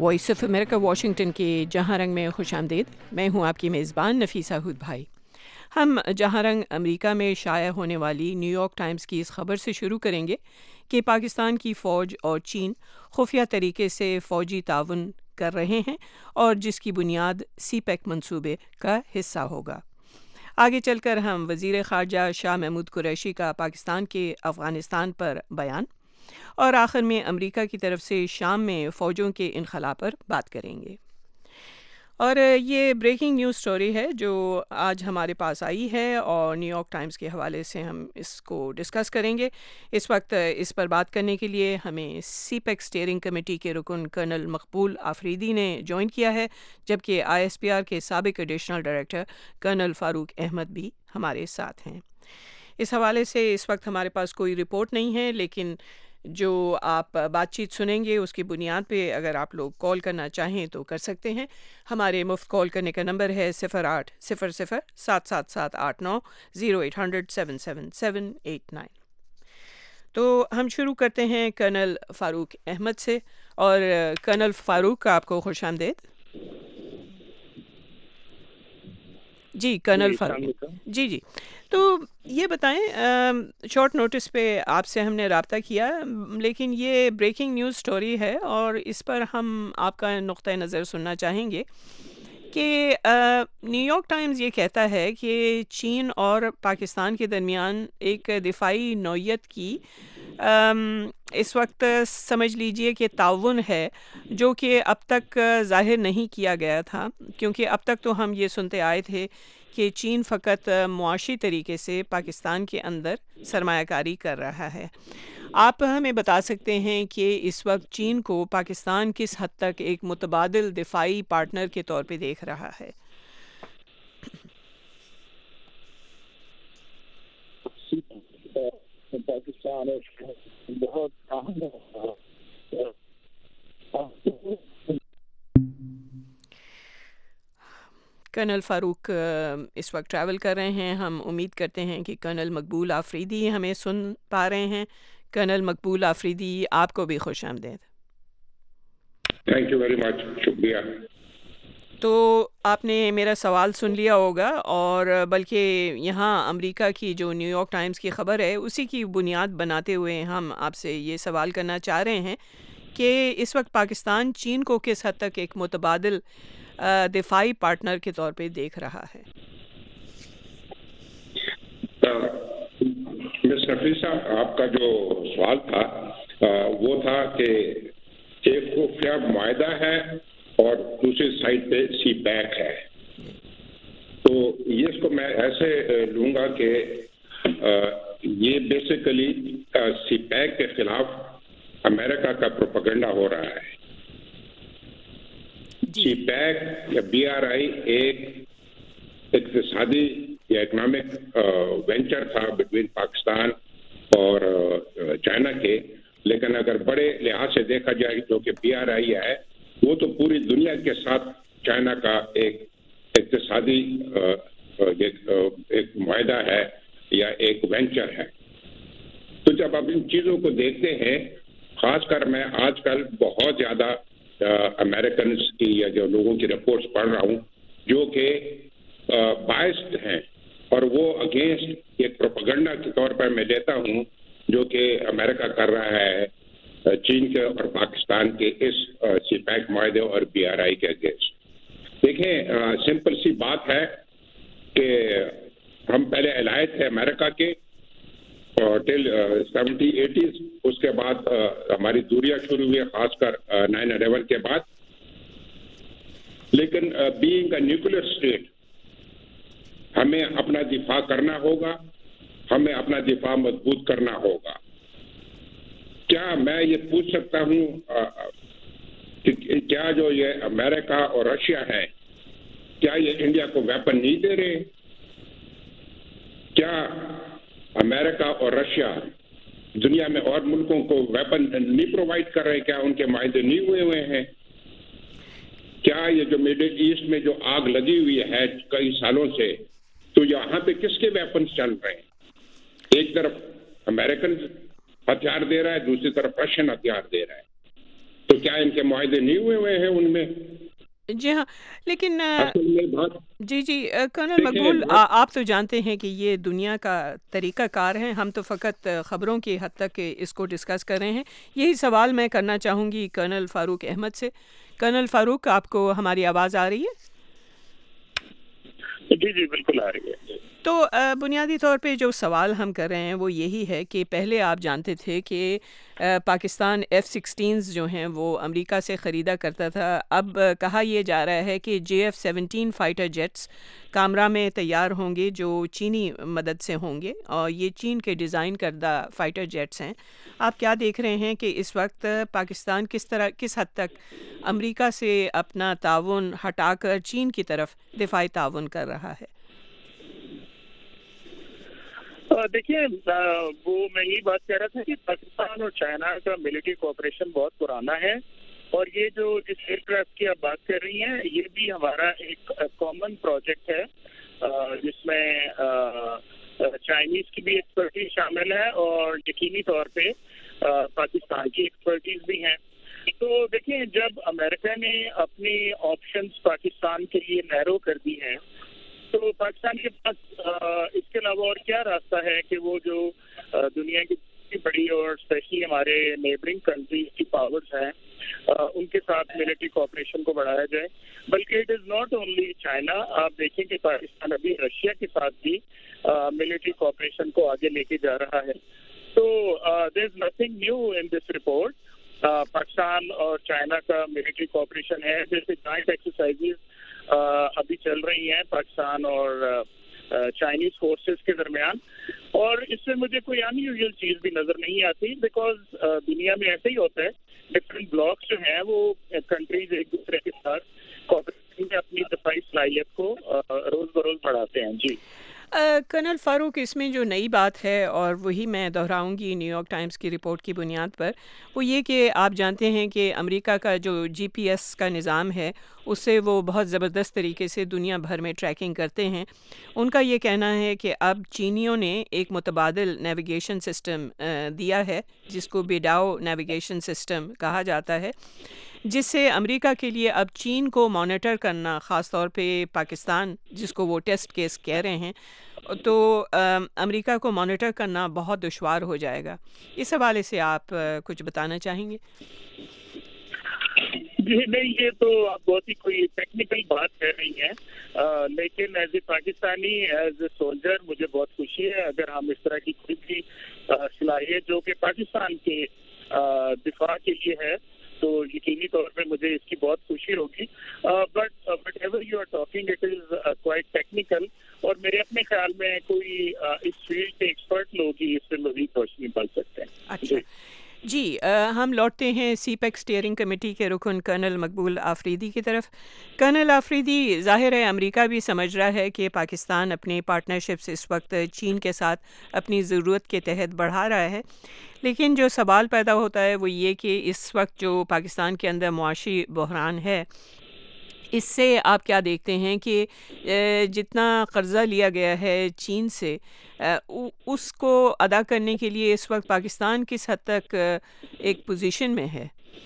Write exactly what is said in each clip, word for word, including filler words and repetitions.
Voice of America Washington کے جہاں رنگ میں خوش آمدید. میں ہوں آپ کی میزبان نفیسہ ہود بھائی. ہم جہاں رنگ امریکہ میں شائع ہونے والی نیو یارک ٹائمز کی اس خبر سے شروع کریں گے کہ پاکستان کی فوج اور چین خفیہ طریقے سے فوجی تعاون کر رہے ہیں اور جس کی بنیاد سی پیک منصوبے کا حصہ ہوگا. آگے چل کر ہم وزیر خارجہ شاہ محمود قریشی کا پاکستان کے افغانستان پر بیان اور آخر میں امریکہ کی طرف سے شام میں فوجوں کے انخلا پر بات کریں گے. اور یہ بریکنگ نیوز سٹوری ہے جو آج ہمارے پاس آئی ہے اور نیو یارک ٹائمز کے حوالے سے ہم اس کو ڈسکس کریں گے. اس وقت اس پر بات کرنے کے لیے ہمیں سی پیک اسٹیئرنگ کمیٹی کے رکن کرنل مقبول آفریدی نے جوائن کیا ہے، جبکہ آئی ایس پی آر کے سابق additional director colonel Farooq Ahmed بھی ہمارے ساتھ ہیں. اس حوالے سے اس وقت ہمارے پاس کوئی رپورٹ نہیں ہے، لیکن جو آپ بات چیت سنیں گے اس کی بنیاد پہ اگر آپ لوگ کال کرنا چاہیں تو کر سکتے ہیں. ہمارے مفت کال کرنے کا نمبر ہے صفر آٹھ صفر صفر سات سات سات آٹھ نو zero eight hundred seven seven seven eight nine. تو ہم شروع کرتے ہیں کرنل فاروق احمد سے. اور کرنل فاروق آپ کو خوش آمدید. جی کرنل فاروق جی جی تو یہ بتائیں، شارٹ نوٹس پہ آپ سے ہم نے رابطہ کیا، لیکن یہ بریکنگ نیوز سٹوری ہے اور اس پر ہم آپ کا نقطۂ نظر سننا چاہیں گے کہ نیو یارک ٹائمز یہ کہتا ہے کہ چین اور پاکستان کے درمیان ایک دفاعی نوعیت کی اس وقت سمجھ لیجئے کہ تعاون ہے جو کہ اب تک ظاہر نہیں کیا گیا تھا، کیونکہ اب تک تو ہم یہ سنتے آئے تھے کہ چین فقط معاشی طریقے سے پاکستان کے اندر سرمایہ کاری کر رہا ہے. آپ ہمیں بتا سکتے ہیں کہ اس وقت چین کو پاکستان کس حد تک ایک متبادل دفاعی پارٹنر کے طور پہ دیکھ رہا ہے؟ پاکستان بہت کرنل فاروق اس وقت ٹریول کر رہے ہیں. ہم امید کرتے ہیں کہ کرنل مقبول آفریدی ہمیں سن پا رہے ہیں. کرنل مقبول آفریدی آپ کو بھی خوش آمدید. تھینک یو ویری مچ، شکریہ. تو آپ نے میرا سوال سن لیا ہوگا، اور بلکہ یہاں امریکہ کی جو نیو یارک ٹائمز کی خبر ہے اسی کی بنیاد بناتے ہوئے ہم آپ سے یہ سوال کرنا چاہ رہے ہیں کہ اس وقت پاکستان چین کو کس حد تک ایک متبادل دفاعی پارٹنر کے طور پہ دیکھ رہا ہے؟ مس نفیسہ، آپ کا جو سوال تھا وہ تھا کہ ایک خفیہ معاہدہ ہے اور دوسری سائڈ پہ سی پیک ہے. تو یہ اس کو میں ایسے لوں گا کہ یہ بیسیکلی سی پیک کے خلاف امریکہ کا پروپیگنڈا ہو رہا ہے. سی پیک یا بی آر آئی ایک اقتصادی یا اکنامک وینچر تھا بٹوین پاکستان اور چائنا کے، لیکن اگر بڑے لحاظ سے دیکھا جائے جو کہ بی آر آئی ہے وہ تو پوری دنیا کے ساتھ چائنا کا ایک اقتصادی ایک معاہدہ ہے یا ایک وینچر ہے. تو جب آپ ان چیزوں کو دیکھتے ہیں، خاص کر میں آج کل بہت زیادہ امریکنس کی یا جو لوگوں کی رپورٹس پڑھ رہا ہوں جو کہ باعث ہیں، اور وہ اگینسٹ ایک پروپیگنڈا کے طور پر میں لیتا ہوں جو کہ امریکہ کر رہا ہے چین کے اور پاکستان کے اس سی پیک معاہدے اور بی آر آئی کے اگینسٹ. دیکھیں، سمپل سی بات ہے کہ ہم پہلے allied تھے امریکہ کے ٹل سیونٹی ایٹیز، اس کے بعد ہماری دوریاں شروع ہوئی خاص کر نائن الیون کے بعد. لیکن بینگ اے نیوکلیر اسٹیٹ ہمیں اپنا دفاع کرنا ہوگا، ہمیں اپنا دفاع مضبوط کرنا ہوگا. کیا میں یہ پوچھ سکتا ہوں کہ کیا جو یہ امریکہ اور رشیا ہے کیا یہ انڈیا کو ویپن نہیں دے رہے؟ کیا امریکہ اور رشیا دنیا میں اور ملکوں کو ویپن نہیں پرووائڈ کر رہے؟ کیا ان کے معاہدے نہیں ہوئے ہوئے ہیں؟ کیا یہ جو مڈل ایسٹ میں جو آگ لگی ہوئی ہے کئی سالوں سے، تو یہاں پہ کس کے ویپنز چل رہے ہیں؟ ایک طرف امریکن ہتھیار دے رہا ہے، دوسری طرف رشین ہتھیار دے رہا ہے. تو کیا ان کے معاہدے نہیں ہوئے ہوئے ہیں ان میں؟ جی ہاں، لیکن اصل میں بات جی جی کرنل مقبول، آپ تو جانتے ہیں کہ یہ دنیا کا طریقہ کار ہے، ہم تو فقط خبروں کی حد تک اس کو ڈسکس کر رہے ہیں. یہی سوال میں کرنا چاہوں گی کرنل فاروق احمد سے. کرنل فاروق، آپ کو ہماری آواز آ رہی ہے؟ جی جی بالکل آ رہی ہے. تو بنیادی طور پہ جو سوال ہم کر رہے ہیں وہ یہی ہے کہ پہلے آپ جانتے تھے کہ پاکستان ایف سکسٹینز جو ہیں وہ امریکہ سے خریدا کرتا تھا. اب کہا یہ جا رہا ہے کہ J F seventeen fighter jets Kamra میں تیار ہوں گے جو چینی مدد سے ہوں گے، اور یہ چین کے ڈیزائن کردہ فائٹر جیٹس ہیں. آپ کیا دیکھ رہے ہیں کہ اس وقت پاکستان کس طرح کس حد تک امریکہ سے اپنا تعاون ہٹا کر چین کی طرف دفاعی تعاون کر رہا ہے؟ دیکھیے، وہ میں یہی بات کہہ رہا تھا کہ پاکستان اور چائنا کا ملٹری کوآپریشن بہت پرانا ہے، اور یہ جو جس ایئر کرافٹ کی آپ بات کر رہی ہیں یہ بھی ہمارا ایک کامن پروجیکٹ ہے جس میں چائنیز کی بھی ایکسپرٹیز شامل ہے اور یقینی طور پہ پاکستان کی ایکسپرٹیز بھی ہیں. تو دیکھیں، جب امریکہ نے اپنی آپشنز پاکستان کے لیے نیرو کر دی ہیں تو پاکستان کے پاس اس کے علاوہ اور کیا راستہ ہے کہ وہ جو دنیا کی بڑی اور اسپیشلی ہمارے نیبرنگ کنٹریز کی پاورز ہیں ان کے ساتھ ملٹری کوآپریشن کو بڑھایا جائے. بلکہ it is not only China, آپ دیکھیں کہ پاکستان ابھی رشیا کے ساتھ بھی ملٹری کوآپریشن کو آگے لے کے جا رہا ہے. تو there is nothing new in this report. Pakistan اور چائنا کا ملٹری کوآپریشن ہے، جیسے جوائنٹ ایکسرسائزز ابھی چل رہی ہیں پاکستان اور چائنیز فورسز کے درمیان، اور اس سے مجھے کوئی ان یوزول چیز بھی نظر نہیں آتی، بیکاز دنیا میں ایسا ہی ہوتا ہے. ڈفرینٹ بلاکس جو ہیں وہ کنٹریز ایک دوسرے کے ساتھ کوآپریشن میں اپنی دفاعی صلاحیت کو روز بروز بڑھاتے ہیں. جی کرنل فاروق، اس میں جو نئی بات ہے اور وہی میں دہراؤں گی نیو یارک ٹائمز کی رپورٹ کی بنیاد پر، وہ یہ کہ آپ جانتے ہیں کہ امریکہ کا جو جی پی ایس کا نظام ہے اس سے وہ بہت زبردست طریقے سے دنیا بھر میں ٹریکنگ کرتے ہیں. ان کا یہ کہنا ہے کہ اب چینیوں نے ایک متبادل نیویگیشن سسٹم دیا ہے جس کو بیڈاؤ نیویگیشن سسٹم کہا جاتا ہے، جس سے امریکہ کے لیے اب چین کو مانیٹر کرنا، خاص طور پہ پاکستان جس کو وہ ٹیسٹ کیس کہہ رہے ہیں، تو امریکہ کو مانیٹر کرنا بہت دشوار ہو جائے گا. اس حوالے سے آپ کچھ بتانا چاہیں گے؟ جی نہیں، یہ تو آپ بہت ہی کوئی ٹیکنیکل بات کہہ رہی ہیں، لیکن as a Pakistani, as a soldier مجھے بہت خوشی ہے اگر ہم اس طرح کی کوئی بھی صلاحیت جو کہ پاکستان کے دفاع کے لیے ہے تو یقینی طور پہ مجھے اس کی بہت خوشی ہوگی. But whatever you are talking it is quite technical, اور میرے اپنے خیال میں کوئی اس فیلڈ کے ایکسپرٹ لوگ ہی اس سے مزید روشنی ڈال سکتے ہیں. اچھا جی، ہم لوٹتے ہیں سی پیک اسٹیئرنگ کمیٹی کے رکن کرنل مقبول آفریدی کی طرف. کرنل آفریدی، ظاہر ہے امریکہ بھی سمجھ رہا ہے کہ پاکستان اپنے پارٹنرشپس اس وقت چین کے ساتھ اپنی ضرورت کے تحت بڑھا رہا ہے، لیکن جو سوال پیدا ہوتا ہے وہ یہ کہ اس وقت جو پاکستان کے اندر معاشی بحران ہے، اس سے آپ کیا دیکھتے ہیں کہ جتنا قرضہ لیا گیا ہے چین سے اس کو ادا کرنے کے لیے اس وقت پاکستان کس حد تک ایک پوزیشن میں ہے؟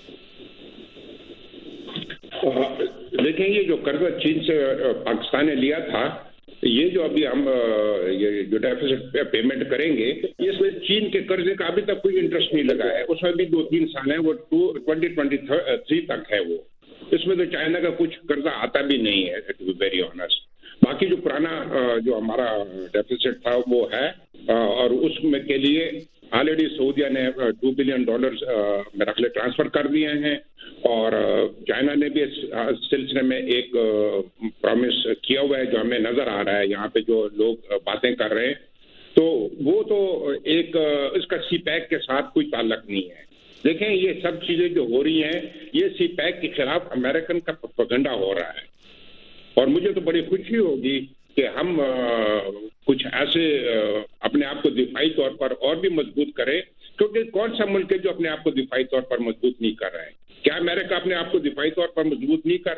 دیکھیں، یہ جو قرضہ چین سے پاکستان نے لیا تھا، یہ جو ابھی ہم یہ جو ڈیفیسٹ پیمنٹ کریں گے، اس میں چین کے قرضے کا ابھی تک کوئی انٹرسٹ نہیں لگا ہے. اس میں بھی دو تین سال ہیں، وہ ٹوینٹی ٹوینٹی تھری تک ہے. وہ اس میں تو چائنا کا کچھ قرضہ آتا بھی نہیں ہے، ٹو بی ویری آنیسٹ. باقی جو پرانا جو ہمارا ڈیفیسٹ تھا وہ ہے، اور اس میں کے لیے آلریڈی سعودیہ نے ٹو بلین ڈالر میرا خیال ٹرانسفر کر دیے ہیں، اور چائنا نے بھی اس سلسلے میں ایک پرومس کیا ہوا ہے جو ہمیں نظر آ رہا ہے یہاں پہ جو لوگ باتیں کر رہے ہیں. تو وہ تو ایک اس کا سی پیک کے ساتھ کوئی تعلق نہیں ہے. دیکھیں، یہ سب چیزیں جو ہو رہی ہیں یہ سی پیک کے خلاف امریکن کا پروپیگنڈا ہو رہا ہے، اور مجھے تو بڑی خوشی ہوگی کہ ہم کچھ ایسے اپنے آپ کو دفاعی طور پر اور بھی مضبوط کریں، کیونکہ کون سا ملک ہے جو اپنے آپ کو دفاعی طور پر مضبوط نہیں کر رہا ہے؟ کیا امریکہ اپنے آپ کو دفاعی طور پر مضبوط نہیں کر رہا ہے؟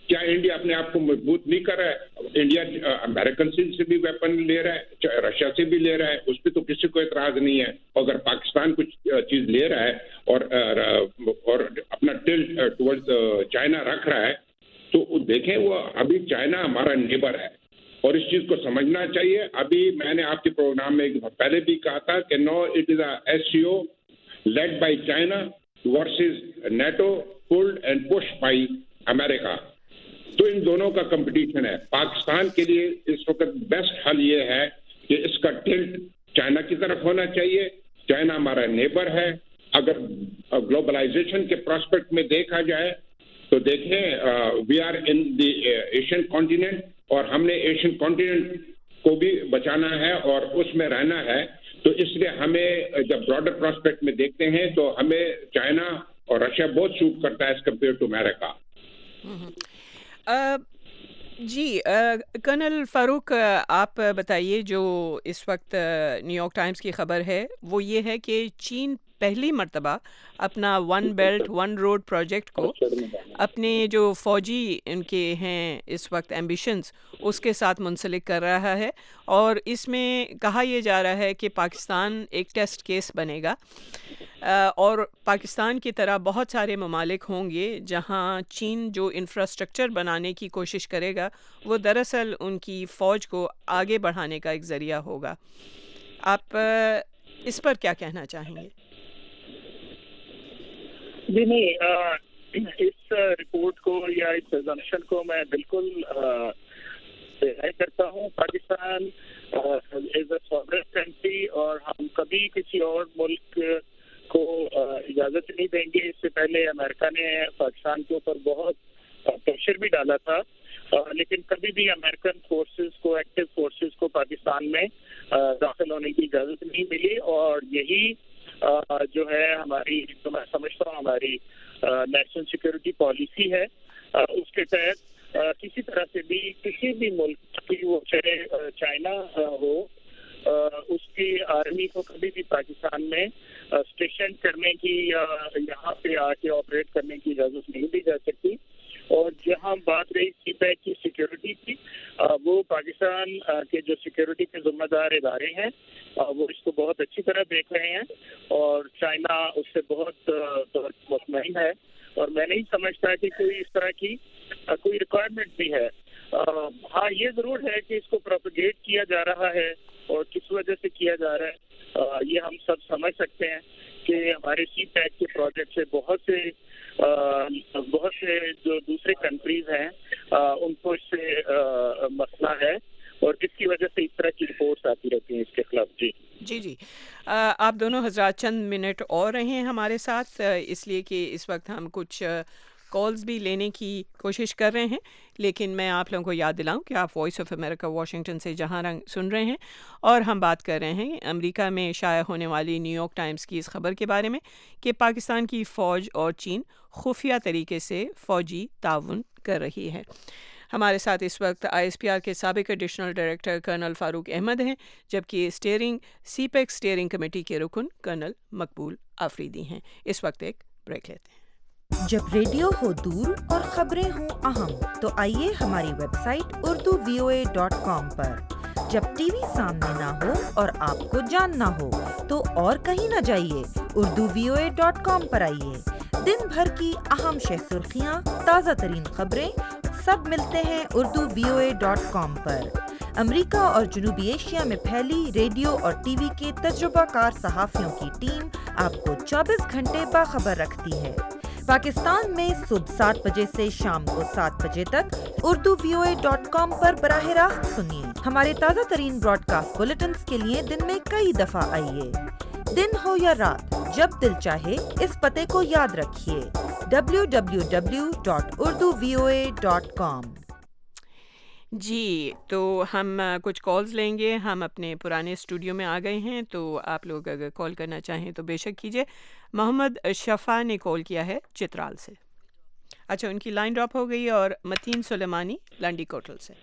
کیا انڈیا اپنے آپ کو مضبوط نہیں کر رہا ہے؟ انڈیا امریکن سے بھی ویپن لے رہا ہے, رشیا سے بھی لے رہا ہے, اس پہ تو کسی کو اعتراض نہیں ہے. اگر پاکستان کچھ چیز لے رہا ہے اور اور اپنا ٹلٹ ٹورڈ چائنا رکھ رہا ہے تو دیکھیں وہ ابھی چائنا ہمارا نیبر ہے اور اس چیز کو سمجھنا چاہیے. ابھی میں نے آپ کے پروگرام میں پہلے بھی کہا تھا کہ no it is a S C O led by China versus NATO pulled and push by America. تو ان دونوں کا کمپٹیشن ہے. پاکستان کے لیے اس وقت بیسٹ حل یہ ہے کہ اس کا ٹلٹ چائنا کی طرف ہونا چاہیے. چائنا ہمارا نیبر ہے. اگر گلوبلائزیشن کے پراسپیکٹ میں دیکھا جائے تو دیکھیں we are in the Asian continent اور ہم نے ایشین کانٹیننٹ کو بھی بچانا ہے اور اس میں رہنا ہے. تو اس لیے ہمیں جب براڈر پراسپیکٹ میں دیکھتے ہیں تو ہمیں چائنا اور رشیا بہت سوٹ کرتا ہے ایز کمپیئر ٹو امریکہ. جی کرنل فاروق, آپ بتائیے, جو اس وقت نیو یارک ٹائمز کی خبر ہے وہ یہ ہے کہ چین پہلی مرتبہ اپنا one belt one road project کو اپنے جو فوجی ان کے ہیں اس وقت ایمبیشنز اس کے ساتھ منسلک کر رہا ہے, اور اس میں کہا یہ جا رہا ہے کہ پاکستان ایک ٹیسٹ کیس بنے گا اور پاکستان کی طرح بہت سارے ممالک ہوں گے جہاں چین جو انفراسٹرکچر بنانے کی کوشش کرے گا وہ دراصل ان کی فوج کو آگے بڑھانے کا ایک ذریعہ ہوگا. آپ اس پر کیا کہنا چاہیں گے؟ جی نہیں, اس رپورٹ کو یا اس assumption کو میں بالکل ڈینائی کرتا ہوں. پاکستان از اے sovereign country اور ہم کبھی کسی اور ملک کو اجازت نہیں دیں گے. اس سے پہلے امریکہ نے پاکستان کے اوپر بہت پریشر بھی ڈالا تھا, لیکن کبھی بھی امریکن فورسز کو ایکٹیو فورسز کو پاکستان میں داخل ہونے کی اجازت نہیں ملی. اور یہی جو ہے ہماری, جو میں سمجھتا ہوں ہماری نیشنل سیکورٹی پالیسی ہے, اس کے تحت کسی طرح سے بھی کسی بھی ملک کی, وہ چاہے چائنا ہو, اس کی آرمی کو کبھی بھی پاکستان میں اسٹیشن کرنے کی یا یہاں پہ آ کے آپریٹ کرنے کی اجازت نہیں دی جا سکتی. اور جہاں بات رہی سی پیک کی سیکورٹی کی, وہ پاکستان کے جو سیکورٹی کے ذمہ دار ادارے ہیں وہ اس کو بہت اچھی طرح دیکھ رہے ہیں اور چائنا اس سے بہت مطمئن ہے. اور میں نہیں سمجھتا کہ کوئی اس طرح کی کوئی ریکوائرمنٹ بھی ہے. ہاں یہ ضرور ہے کہ اس کو پروپیگیٹ کیا جا رہا ہے اور کس وجہ سے کیا جا رہا ہے یہ ہم سب سمجھ سکتے ہیں کہ ہمارے سی پیک کے پروجیکٹ سے بہت سے بہت سے جو دوسرے کنٹریز ہیں ان کو اس سے مسئلہ ہے اور جس کی وجہ سے اس طرح کی رپورٹس آتی رہتی ہیں اس کے خلاف. جی جی جی آپ دونوں حضرات چند منٹ اور رہیں ہمارے ساتھ, اس لیے کہ اس وقت ہم کچھ کالز بھی لینے کی کوشش کر رہے ہیں, لیکن میں آپ لوگوں کو یاد دلاؤں کہ آپ وائس آف امریکہ واشنگٹن سے جہاں رنگ سن رہے ہیں اور ہم بات کر رہے ہیں امریکہ میں شائع ہونے والی نیو یارک ٹائمز کی اس خبر کے بارے میں کہ پاکستان کی فوج اور چین خفیہ طریقے سے فوجی تعاون کر رہی ہے. ہمارے ساتھ اس وقت آئی ایس پی آر کے سابق additional director colonel Farooq Ahmed ہیں, جبکہ steering CPEC steering committee کے رکن کرنل مقبول آفریدی ہیں. اس وقت ایک بریک لیتے ہیں. جب ریڈیو ہو دور اور خبریں ہوں اہم تو آئیے ہماری web site Urdu V O A dot com پر. جب ٹی وی سامنے نہ ہو اور آپ کو جاننا ہو تو اور کہیں نہ جائیے, Urdu V O A dot com پر آئیے. دن بھر کی اہم شہ سرخیاں, تازہ ترین خبریں سب ملتے ہیں Urdu V O A dot com پر. امریکہ اور جنوبی ایشیا میں پھیلی ریڈیو اور ٹی وی کے تجربہ کار صحافیوں کی ٹیم آپ کو چوبیس گھنٹے باخبر رکھتی ہے. پاکستان میں صبح سات بجے سے شام کو سات بجے تک Urdu V O A dot com پر براہ راست سنیے. ہمارے تازہ ترین براڈ کاسٹ بلیٹنز کے لیے دن میں کئی دفعہ آئیے. دن ہو یا رات, جب دل چاہے اس پتے کو یاد رکھیے, W W W dot Urdu V O A dot com. جی تو ہم کچھ کالز لیں گے. ہم اپنے پرانے اسٹوڈیو میں آ گئے ہیں, تو آپ لوگ اگر کال کرنا چاہیں تو بے شک کیجیے. محمد شفا نے کال کیا ہے چترال سے. اچھا, ان کی لائن ڈراپ ہو گئی. اور متین سلیمانی لنڈی کوٹل سے.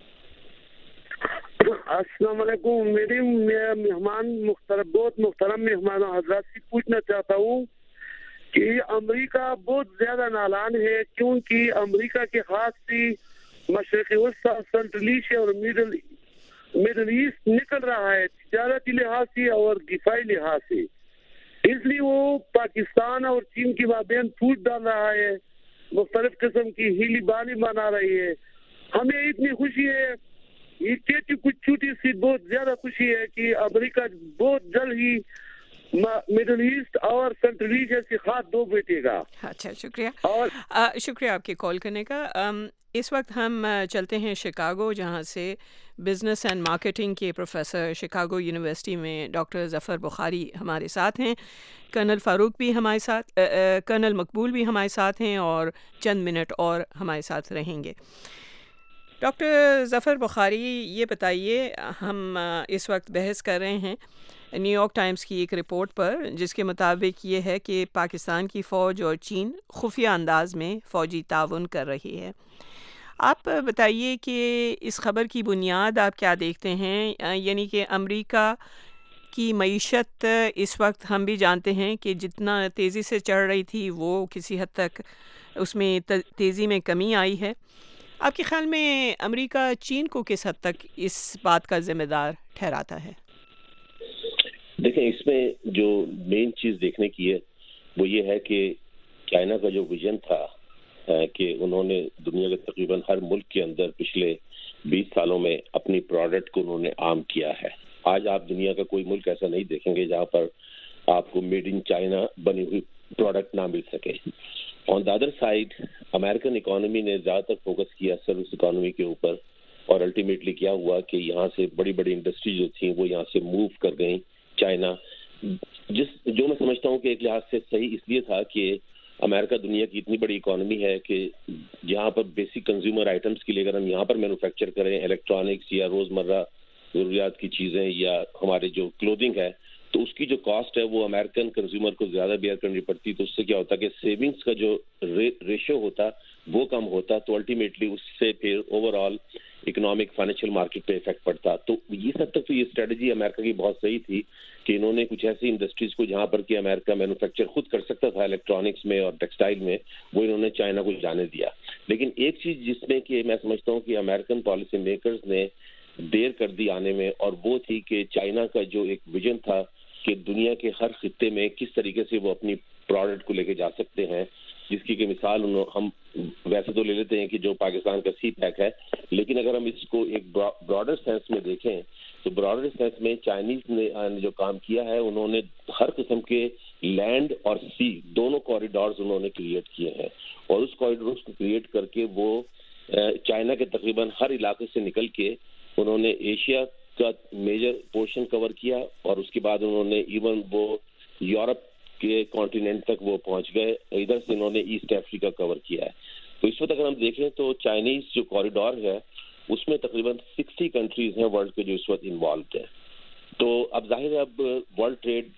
السلام علیکم. میری مہمان محترم بہت محترم مہمان حضرات سے پوچھنا چاہتا ہوں کہ امریکہ بہت زیادہ نالان ہے, کیونکہ امریکہ کے خاص سی مشرق وسطی، سنٹرل ایشیا اور مڈل مڈل ایسٹ نکل رہا ہے تجارتی لحاظ سے اور دفاعی لحاظ سے، اس لیے وہ پاکستان اور چین کے مابین پھوٹ ڈال رہا ہے، مختلف قسم کی ہیلی بانی بنا رہی ہے. ہمیں اتنی خوشی ہے، یہ کہتی کچھ چھوٹی سی بہت زیادہ خوشی ہے کہ امریکہ بہت جلد ہی مڈل ایسٹ اور سنٹرل ایشیا سے ہاتھ دھو بیٹھے گا. اچھا، شکریہ اور شکریہ آپ کے کال کرنے کا. اس وقت ہم چلتے ہیں شکاگو، جہاں سے بزنس اینڈ مارکیٹنگ کے پروفیسر شکاگو یونیورسٹی میں ڈاکٹر ظفر بخاری ہمارے ساتھ ہیں. کرنل فاروق بھی ہمارے ساتھ، کرنل مقبول بھی ہمارے ساتھ ہیں اور چند منٹ اور ہمارے ساتھ رہیں گے. ڈاکٹر ظفر بخاری، یہ بتائیے، ہم اس وقت بحث کر رہے ہیں نیو یارک ٹائمز کی ایک رپورٹ پر، جس کے مطابق یہ ہے کہ پاکستان کی فوج اور چین خفیہ انداز میں فوجی تعاون کر رہی ہے. آپ بتائیے کہ اس خبر کی بنیاد آپ کیا دیکھتے ہیں؟ یعنی کہ امریکہ کی معیشت اس وقت ہم بھی جانتے ہیں کہ جتنا تیزی سے چڑھ رہی تھی وہ کسی حد تک اس میں تیزی میں کمی آئی ہے. آپ کے خیال میں امریکہ چین کو کس حد تک اس بات کا ذمہ دار ٹھہراتا ہے؟ دیکھیں، اس میں جو مین چیز دیکھنے کی ہے وہ یہ ہے کہ چائنا کا جو ویژن تھا کہ انہوں نے دنیا کے تقریباً ہر ملک کے اندر پچھلے بیس سالوں میں اپنی پروڈکٹ کو انہوں نے عام کیا ہے. آج آپ دنیا کا کوئی ملک ایسا نہیں دیکھیں گے جہاں پر آپ کو میڈ ان چائنا بنی ہوئی پروڈکٹ نہ مل سکے. On the other side, American economy نے زیادہ تر فوکس کیا سروس اکانومی کے اوپر، اور الٹیمیٹلی کیا ہوا کہ یہاں سے بڑی بڑی انڈسٹری جو تھیں وہ یہاں سے موو کر گئیں چائنا. جس جو میں سمجھتا ہوں کہ ایک لحاظ سے صحیح اس لیے تھا کہ امریکہ دنیا کی اتنی بڑی اکانومی ہے کہ جہاں پر بیسک کنزیومر آئٹمس کے لیے اگر ہم یہاں پر مینوفیکچر کریں، الیکٹرانکس یا روزمرہ ضروریات کی چیزیں یا ہمارے جو کلودنگ ہے، تو اس کی جو کاسٹ ہے وہ امریکن کنزیومر کو زیادہ بیئر کرنی پڑتی. تو اس سے کیا ہوتا کہ سیونگس کا جو ریشو ہوتا وہ کم ہوتا، تو الٹیمیٹلی اس سے پھر over all economic financial market پہ افیکٹ پڑتا. تو یہ سب تک تو یہ اسٹریٹجی امریکہ کی بہت صحیح تھی کہ انہوں نے کچھ ایسی انڈسٹریز کو جہاں پر کہ امریکہ مینوفیکچر خود کر سکتا تھا الیکٹرانکس میں اور ٹیکسٹائل میں، وہ انہوں نے چائنا کو جانے دیا. لیکن ایک چیز جس میں کہ میں سمجھتا ہوں کہ امریکن پالیسی میکرز نے دیر کر دی آنے میں، اور وہ تھی کہ چائنا کا جو ایک ویژن تھا کہ دنیا کے ہر خطے میں کس طریقے سے وہ اپنی پروڈکٹ کو لے کے جا سکتے ہیں، جس کی کہ مثال ہم ویسے تو لے لیتے ہیں کہ جو پاکستان کا سی پیک ہے، لیکن اگر ہم اس کو ایک براڈر سینس میں دیکھیں تو براڈر سینس میں چائنیز نے جو کام کیا ہے، انہوں نے ہر قسم کے لینڈ اور سی دونوں کوریڈورز انہوں نے کریٹ کیے ہیں، اور اس کوریڈورز کو کریٹ کر کے وہ چائنا کے تقریباً ہر علاقے سے نکل کے انہوں نے ایشیا کا میجر پورشن کور کیا، اور اس کے بعد انہوں نے ایون وہ یورپ کے کانٹیننٹ تک وہ پہنچ گئے. ادھر سے انہوں نے ایسٹ افریقہ کور کیا ہے. تو اس وقت اگر ہم دیکھیں تو چائنیز جو کوریڈور ہے اس میں تقریباً سکسٹی کنٹریز ہیں ورلڈ کے جو اس وقت انوالوڈ ہیں. تو اب ظاہر ہے اب ورلڈ ٹریڈ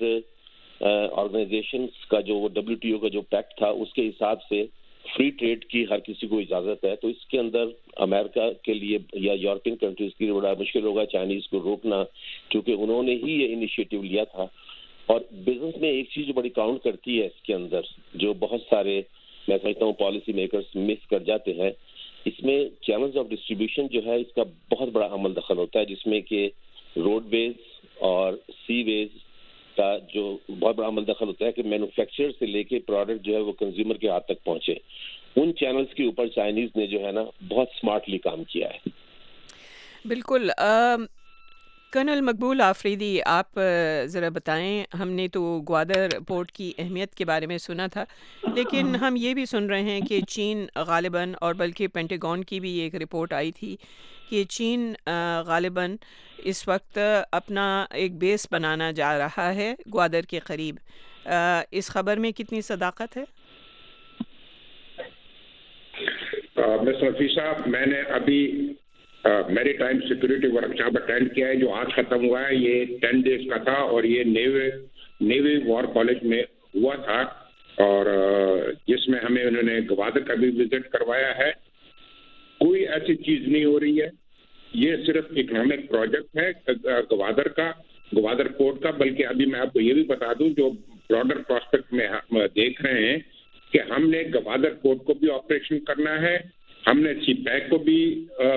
آرگنائزیشنس کا جو ڈبلیو ٹی او کا جو پیکٹ تھا اس کے حساب سے فری ٹریڈ کی ہر کسی کو اجازت ہے. تو اس کے اندر امریکہ کے لیے یا یورپین کنٹریز کے لیے بڑا مشکل ہوگا چائنیز کو روکنا، کیونکہ انہوں نے ہی یہ انیشیٹو لیا تھا. اور بزنس میں ایک چیز جو بڑی کاؤنٹ کرتی ہے اس کے اندر، جو بہت سارے میں سمجھتا ہوں پالیسی میکرز مس کر جاتے ہیں، اس میں چینلز آف ڈسٹریبیوشن جو ہے اس کا بہت بڑا عمل دخل ہوتا ہے، جس میں کہ روڈ ویز اور سی ویز کا جو بہت بڑا عمل دخل ہوتا ہے کہ مینوفیکچر سے لے کے پروڈکٹ جو ہے وہ کنزیومر کے ہاتھ تک پہنچے. ان چینلز کے اوپر چائنیز نے جو ہے نا بہت اسمارٹلی کام کیا ہے. بالکل. کرنل مقبول آفریدی، آپ ذرا بتائیں، ہم نے تو گوادر پورٹ کی اہمیت کے بارے میں سنا تھا، لیکن ہم یہ بھی سن رہے ہیں کہ چین غالباً، اور بلکہ پینٹاگون کی بھی ایک رپورٹ آئی تھی کہ چین غالباً اس وقت اپنا ایک بیس بنانا جا رہا ہے گوادر کے قریب. اس خبر میں کتنی صداقت ہے؟ مسٹر رفیع صاحب، میں نے ابھی میری ٹائم سیکورٹی ورکشاپ اٹینڈ کیا ہے جو آج ختم ہوا ہے. یہ ٹین ڈیز کا تھا اور یہ نیوی نیوی وار کالج میں ہوا تھا، اور جس میں ہمیں انہوں نے گوادر کا بھی وزٹ کروایا ہے. کوئی ایسی چیز نہیں ہو رہی ہے، یہ صرف اکنامک پروجیکٹ ہے گوادر کا، گوادر پورٹ کا. بلکہ ابھی میں آپ کو یہ بھی بتا دوں، جو براڈر پراسپیکٹ میں ہم دیکھ رہے ہیں کہ ہم نے گوادر پورٹ کو بھی آپریشن کرنا ہے، ہم نے سی پیک کو بھی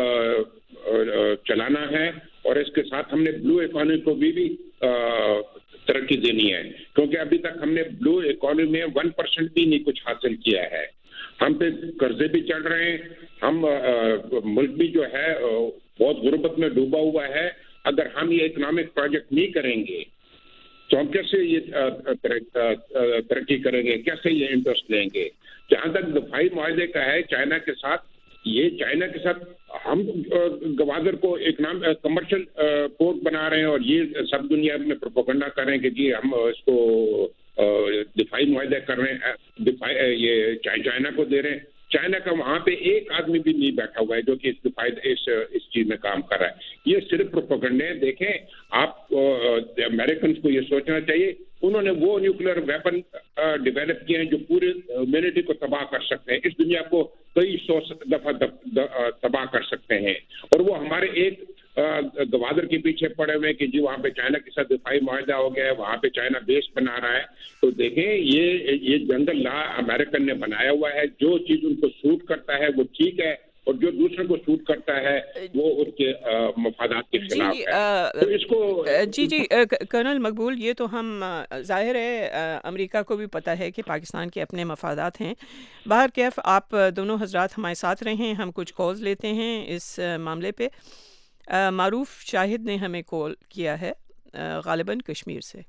چلانا ہے اور اس کے ساتھ ہم نے بلو اکانومی کو بھی بھی ترقی دینی ہے، کیونکہ ابھی تک ہم نے بلو اکانومی میں ون پرسینٹ بھی نہیں کچھ حاصل کیا ہے. ہم پہ قرضے بھی چڑھ رہے ہیں، ہم ملک بھی جو ہے بہت غربت میں ڈوبا ہوا ہے. اگر ہم یہ اکنامک پروجیکٹ نہیں کریں گے تو ہم کیسے یہ ترقی کریں گے، کیسے یہ انٹرسٹ لیں گے؟ جہاں تک دفاعی معاہدے کا ہے چائنا کے ساتھ، یہ چائنا کے ساتھ ہم گوادر کو اکنامک کمرشل پورٹ بنا رہے ہیں اور یہ سب دنیا میں پروپیگنڈا کر رہے ہیں کہ جی ہم اس کو دفاعی معاہدے کر رہے ہیں، دفاعی یہ چائنا کو دے رہے ہیں. چائنا کا وہاں پہ ایک آدمی بھی نہیں بیٹھا ہوا ہے جو کہ اس دفاعی اس اس چیز میں کام کر رہا ہے. یہ صرف پروپیگنڈے ہیں. دیکھیں آپ امریکنس کو یہ سوچنا چاہیے، انہوں نے وہ نیوکلیر ویپن ڈیولپ کیے ہیں جو پورے ہیومینٹی کو تباہ کر سکتے ہیں، اس دنیا کو کئی سو دفعہ تباہ کر سکتے ہیں. اور وہ ہمارے ایک گوادر کے پیچھے پڑے ہوئے کہ جی وہاں پہ چائنا کے ساتھ دفاعی معاہدہ ہو گیا ہے، وہاں پہ چائنا بیس بنا رہا ہے. تو دیکھیں یہ یہ جنگل لا امریکن نے بنایا ہوا ہے. جو چیز ان کو سوٹ کرتا ہے وہ ٹھیک ہے، اور جو دوسرے کو سوٹ کرتا ہے وہ ان کے مفادات کے خلاف ہے. تو اس کو جی جی کرنل مقبول، یہ تو ہم ظاہر ہے امریکہ کو بھی پتہ ہے کہ پاکستان کے اپنے مفادات ہیں. باہر کیف آپ دونوں حضرات ہمارے ساتھ رہیں، ہم کچھ کالز لیتے ہیں اس معاملے پہ. معروف شاہد نے ہمیں کال کیا ہے غالباً کشمیر سے.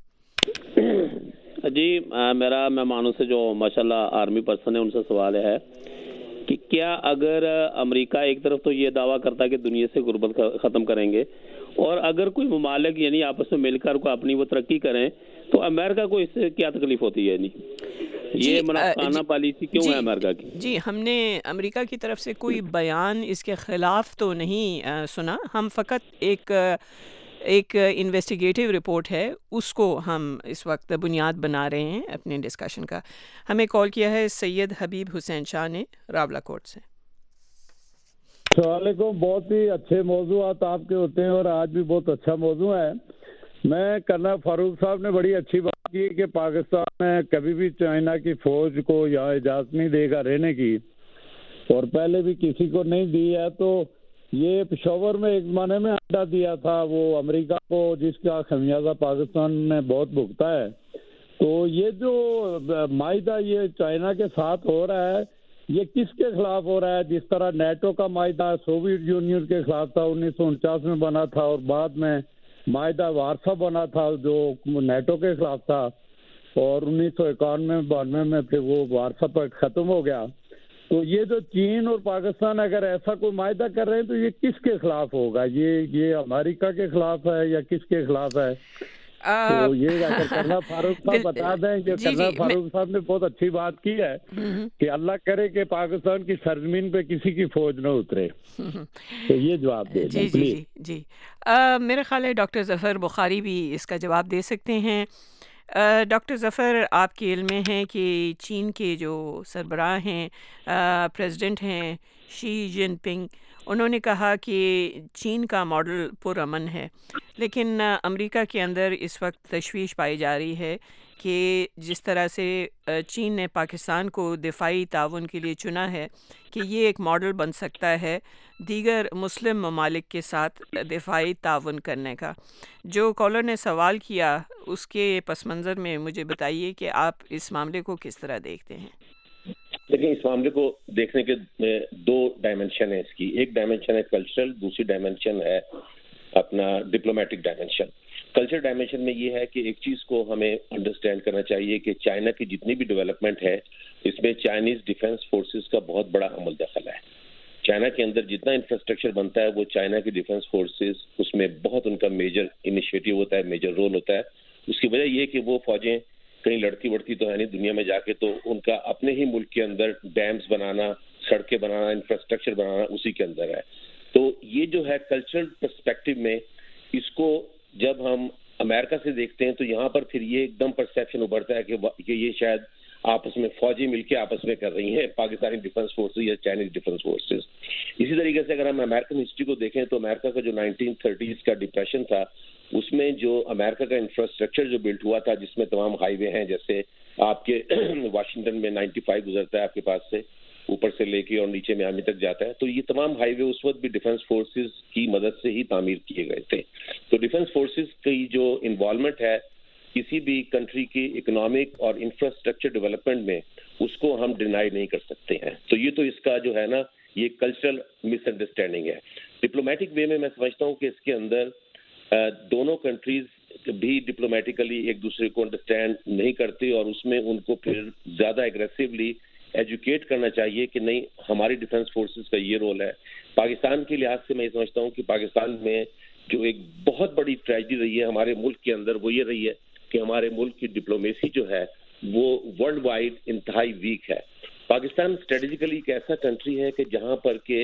جی میرا مہمانوں سے جو ماشاءاللہ آرمی پرسن ہے ان سے سوال ہے کہ کیا اگر امریکہ ایک طرف تو یہ دعویٰ کرتا ہے کہ دنیا سے غربت ختم کریں گے، اور اگر کوئی ممالک یعنی آپس میں مل کر کو اپنی وہ ترقی کریں تو امریکہ کو اس سے کیا تکلیف ہوتی ہے؟ نہیں یہ منافقانہ پالیسی کیوں ہے امریکہ کی؟ جی ہم نے امریکہ کی طرف سے کوئی بیان اس کے خلاف تو نہیں سنا. ہم فقط ایک ایک انویسٹیگیٹو رپورٹ ہے اس کو ہم اس وقت بنیاد بنا رہے ہیں اپنے ڈسکشن کا. ہمیں کال کیا ہے سید حبیب حسین شاہ نے راولہ کوٹ سے. السلام علیکم. بہت ہی اچھے موضوعات آپ کے ہوتے ہیں اور آج بھی بہت اچھا موضوع ہے. میں کرنل فاروق صاحب نے بڑی اچھی بات کی کہ پاکستان میں کبھی بھی چائنا کی فوج کو یہاں اجازت نہیں دے گا رہنے کی، اور پہلے بھی کسی کو نہیں دی ہے. تو یہ پشاور میں ایک زمانے میں اڈا دیا تھا وہ امریکہ کو، جس کا خمیازہ پاکستان نے بہت بھگتا ہے. تو یہ جو معاہدہ یہ چائنا کے ساتھ ہو رہا ہے یہ کس کے خلاف ہو رہا ہے؟ جس طرح نیٹو کا معاہدہ سوویت یونین کے خلاف تھا، انیس سو انچاس میں بنا تھا، اور بعد میں معاہدہ وارسا بنا تھا جو نیٹو کے خلاف تھا، اور انیس سو اکانوے بانوے میں پھر وہ وارسا پر ختم ہو گیا. تو یہ جو چین اور پاکستان اگر ایسا کوئی معاہدہ کر رہے ہیں تو یہ کس کے خلاف ہوگا؟ یہ یہ امریکہ کے خلاف ہے یا کس کے خلاف ہے؟ تو یہ اگر کرنا فاروق صاحب بتا دیں کہ کرنا فاروق صاحب نے بہت اچھی بات کی ہے کہ اللہ کرے کہ پاکستان کی سرزمین پہ کسی کی فوج نہ اترے. تو یہ جواب دے دیں جی جی جی میرا خیال ہے ڈاکٹر ظفر بخاری بھی اس کا جواب دے سکتے ہیں. ڈاکٹر ظفر، آپ کے علم میں ہے کہ چین کے جو سربراہ ہیں، پریزیڈنٹ ہیں شی جن پنگ، انہوں نے کہا کہ چین کا ماڈل پرامن ہے، لیکن امریکہ کے اندر اس وقت تشویش پائی جا رہی ہے کہ جس طرح سے چین نے پاکستان کو دفاعی تعاون کے لیے چنا ہے کہ یہ ایک ماڈل بن سکتا ہے دیگر مسلم ممالک کے ساتھ دفاعی تعاون کرنے کا. جو کالر نے سوال کیا اس کے پس منظر میں مجھے بتائیے کہ آپ اس معاملے کو کس طرح دیکھتے ہیں؟ دیکھیں اس معاملے کو دیکھنے کے دو ڈائمنشن ہے اس کی. ایک ڈائمنشن ہے کلچرل، دوسری ڈائمنشن ہے اپنا ڈپلومیٹک ڈائمنشن. کلچر ڈائمنشن میں یہ ہے کہ ایک چیز کو ہمیں انڈرسٹینڈ کرنا چاہیے کہ چائنا کی جتنی بھی ڈیولپمنٹ ہے اس میں چائنیز ڈیفنس فورسز کا بہت بڑا عمل دخل ہے. چائنا کے اندر جتنا انفراسٹرکچر بنتا ہے وہ چائنا کی ڈیفنس فورسز اس میں بہت ان کا میجر انیشیٹو ہوتا ہے، میجر رول ہوتا ہے. اس کی وجہ یہ کہ وہ فوجیں کہیں لڑتی وڑتی تو ہے نہیں دنیا میں جا کے، تو ان کا اپنے ہی ملک کے اندر ڈیمز بنانا، سڑکیں بنانا، انفراسٹرکچر بنانا اسی کے اندر ہے. تو یہ جو ہے کلچرل پرسپیکٹو میں اس کو جب ہم امریکہ سے دیکھتے ہیں تو یہاں پر پھر یہ ایک دم پرسیپشن ابھرتا ہے کہ یہ شاید آپس میں فوجیں مل کے آپس میں کر رہی ہیں، پاکستانی ڈیفنس فورسز یا چائنیز ڈیفنس فورسز. اسی طریقے سے اگر ہم امریکن ہسٹری کو دیکھیں تو امریکہ کا جو نائنٹین تھرٹیز کا ڈپریشن تھا اس میں جو امریکہ کا انفراسٹرکچر جو بلڈ ہوا تھا جس میں تمام ہائی وے ہیں، جیسے آپ کے واشنگٹن میں نائنٹی فائیو گزرتا ہے آپ کے پاس سے، اوپر سے لے کے اور نیچے میامی تک جاتا ہے. تو یہ تمام ہائی وے اس وقت بھی ڈیفنس فورسز کی مدد سے ہی تعمیر کیے گئے تھے. تو ڈیفنس فورسز کی جو انوالومنٹ ہے کسی بھی کنٹری کی اکنامک اور انفراسٹرکچر ڈیولپمنٹ میں, اس کو ہم ڈینائی نہیں کر سکتے ہیں. تو یہ تو اس کا جو ہے نا یہ کلچرل مس انڈرسٹینڈنگ ہے. ڈپلومیٹک وے میں میں سمجھتا ہوں کہ اس کے اندر دونوں کنٹریز بھی ڈپلومیٹیکلی ایک دوسرے کو انڈرسٹینڈ نہیں کرتے, اور اس میں ان کو پھر زیادہ ایگریسولی ایجوکیٹ کرنا چاہیے کہ نہیں ہماری ڈیفنس فورسز کا یہ رول ہے. پاکستان کے لحاظ سے میں یہ سمجھتا ہوں کہ پاکستان میں جو ایک بہت بڑی ٹریجڈی رہی ہے ہمارے ملک کے اندر وہ یہ رہی ہے کہ ہمارے ملک کی ڈپلومیسی جو ہے وہ ورلڈ وائڈ انتہائی ویک ہے. پاکستان اسٹریٹجیکلی ایک ایسا کنٹری ہے کہ جہاں پر کہ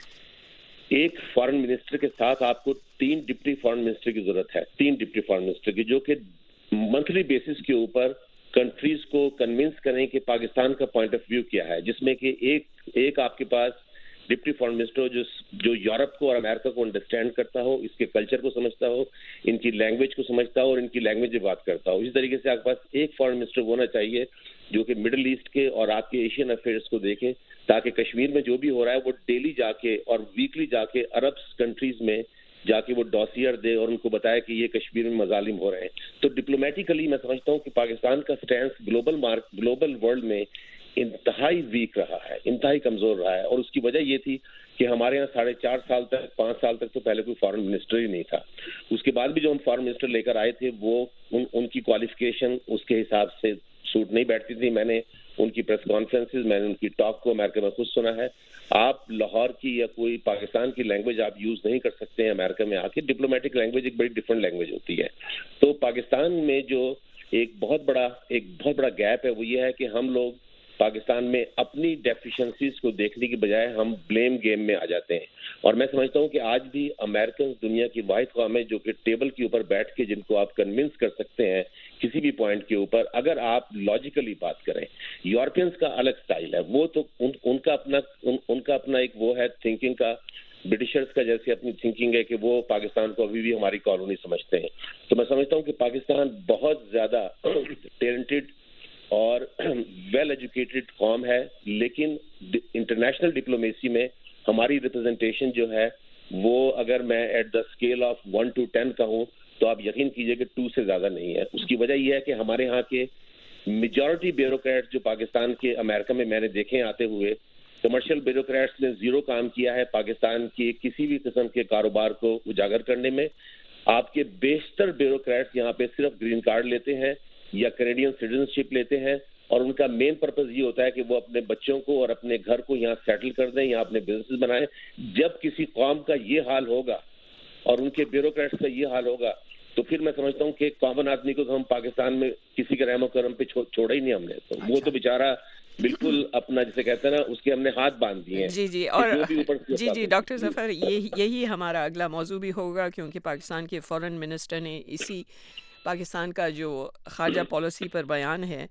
ایک فارن منسٹر کے ساتھ آپ کو تین ڈپٹی فارن منسٹر کی ضرورت ہے, تین ڈپٹی فارن منسٹر کی, جو کہ منتھلی بیسس کے اوپر کنٹریز کو کنونس کریں کہ پاکستان کا پوائنٹ آف ویو کیا ہے, جس میں کہ ایک ایک آپ کے پاس ڈپٹی فارن منسٹر جو جو یورپ کو اور امریکہ کو انڈرسٹینڈ کرتا ہو, اس کے کلچر کو سمجھتا ہو, ان کی لینگویج کو سمجھتا ہو اور ان کی لینگویج میں بات کرتا ہو. اسی طریقے سے آپ کے پاس ایک فارن منسٹر ہونا چاہیے جو کہ مڈل ایسٹ کے اور آپ کے ایشین افیئرس کو دیکھے, تاکہ کشمیر میں جو بھی ہو رہا ہے وہ ڈیلی جا کے اور ویکلی جا کے عرب کنٹریز میں جا کے وہ ڈوسیئر دے اور ان کو بتائے کہ یہ کشمیر میں مظالم ہو رہے ہیں. تو ڈپلومیٹیکلی میں سمجھتا ہوں کہ پاکستان کا stance global mark global world میں انتہائی ویک رہا ہے, انتہائی کمزور رہا ہے. اور اس کی وجہ یہ تھی کہ ہمارے یہاں ساڑھے چار سال تک پانچ سال تک تو پہلے کوئی فارن منسٹر ہی نہیں تھا. اس کے بعد بھی جو ہم فارن منسٹر لے کر آئے تھے وہ ان, ان کی کوالیفیکیشن اس کے حساب سے سوٹ نہیں بیٹھتی تھی. میں نے ان کی پریس کانفرنسز, میں نے ان کی ٹاک کو امریکہ میں خود سنا ہے. آپ لاہور کی یا کوئی پاکستان کی لینگویج آپ یوز نہیں کر سکتے ہیں امریکہ میں آ کے. ڈپلومیٹک لینگویج ایک بڑی ڈفرینٹ لینگویج ہوتی ہے. تو پاکستان میں جو ایک بہت بڑا ایک بہت بڑا گیپ ہے وہ یہ ہے کہ ہم لوگ پاکستان میں اپنی ڈیفیشنسیز کو دیکھنے کی بجائے ہم بلیم گیم میں آ جاتے ہیں. اور میں سمجھتا ہوں کہ آج بھی امریکن دنیا کی واحد قوم ہے جو کہ ٹیبل کے اوپر بیٹھ کے جن کو آپ کنونس کر سکتے ہیں کسی بھی پوائنٹ کے اوپر, اگر آپ لاجیکلی بات کریں. یورپینس کا الگ سٹائل ہے, وہ تو ان, ان کا اپنا ان, ان کا اپنا ایک وہ ہے تھنکنگ کا. برٹشرز کا جیسے اپنی تھنکنگ ہے کہ وہ پاکستان کو ابھی بھی ہماری کالونی سمجھتے ہیں. تو میں سمجھتا ہوں کہ پاکستان بہت زیادہ ٹیلنٹڈ اور ویل ایجوکیٹڈ قوم ہے, لیکن انٹرنیشنل ڈپلومیسی میں ہماری ریپرزنٹیشن جو ہے وہ اگر میں at the scale of one to ten کہوں تو آپ یقین کیجئے کہ ٹو سے زیادہ نہیں ہے. اس کی وجہ یہ ہے کہ ہمارے ہاں کے میجورٹی بیوروکریٹس جو پاکستان کے امریکہ میں میں نے دیکھے آتے ہوئے, کمرشل بیوروکریٹس نے زیرو کام کیا ہے پاکستان کی کسی بھی قسم کے کاروبار کو اجاگر کرنے میں. آپ کے بیشتر بیوروکریٹس یہاں پہ صرف گرین کارڈ لیتے ہیں یا کینیڈین سٹیزنشپ لیتے ہیں, اور ان کا مین پرپز یہ ہوتا ہے کہ وہ اپنے بچوں کو اور اپنے گھر کو یہاں سیٹل کر دیں, یہاں اپنے بزنس بنائیں. جب کسی قوم کا یہ حال ہوگا اور ان کے بیوروکریٹس کا یہ حال ہوگا تو پھر میں سمجھتا ہوں کہ کامن آدمی کو تو ہم پاکستان میں کسی کے رحم و کرم پہ چھوڑا ہی نہیں ہم نے. تو وہ تو بیچارہ بالکل اپنا جسے کہتے ہیں نا اس کے ہم نے ہاتھ باندھ دیے ہیں. جی جی اور جی جی ڈاکٹر ظفر یہی یہی ہمارا اگلا موضوع بھی ہوگا, کیونکہ پاکستان کے فارن منسٹر نے اسی پاکستان کا جو خارجہ پالیسی پر بیان ہے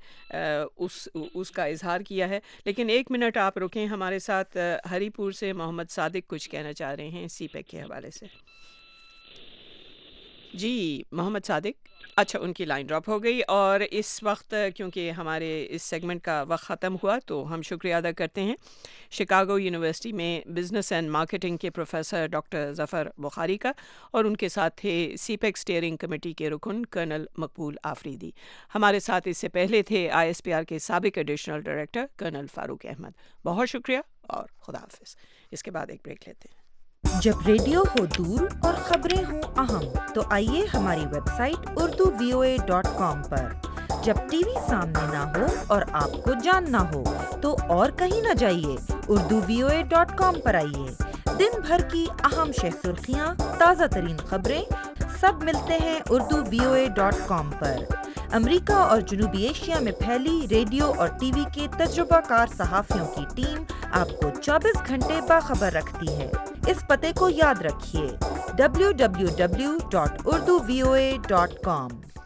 اس اس کا اظہار کیا ہے. لیکن ایک منٹ آپ رکیں, ہمارے ساتھ ہری پور سے محمد صادق کچھ کہنا چاہ رہے ہیں سی پیک کے حوالے سے. جی محمد صادق, اچھا ان کی لائن ڈراپ ہو گئی. اور اس وقت کیونکہ ہمارے اس سیگمنٹ کا وقت ختم ہوا تو ہم شکریہ ادا کرتے ہیں شکاگو یونیورسٹی میں بزنس اینڈ مارکیٹنگ کے پروفیسر ڈاکٹر ظفر بخاری کا, اور ان کے ساتھ تھے سی پیک اسٹیئرنگ کمیٹی کے رکن کرنل مقبول آفریدی. ہمارے ساتھ اس سے پہلے تھے آئی ایس پی آر کے سابق additional director colonel Farooq Ahmed. بہت شکریہ اور خدا حافظ. اس کے بعد ایک بریک لیتے ہیں. جب ریڈیو ہو دور اور خبریں ہوں اہم تو آئیے ہماری web site Urdu V O A dot com پر. جب ٹی وی سامنے نہ ہو اور آپ کو جاننا ہو تو اور کہیں نہ جائیے, Urdu V O A dot com پر آئیے. دن بھر کی اہم شہ سرخیاں, تازہ ترین خبریں سب ملتے ہیں Urdu V O A dot com پر. امریکہ اور جنوبی ایشیا میں پھیلی ریڈیو اور ٹی وی کے تجربہ کار صحافیوں کی ٹیم آپ کو چوبیس گھنٹے باخبر رکھتی ہے. اس پتے کو یاد رکھیے W W W dot Urdu V O A dot com.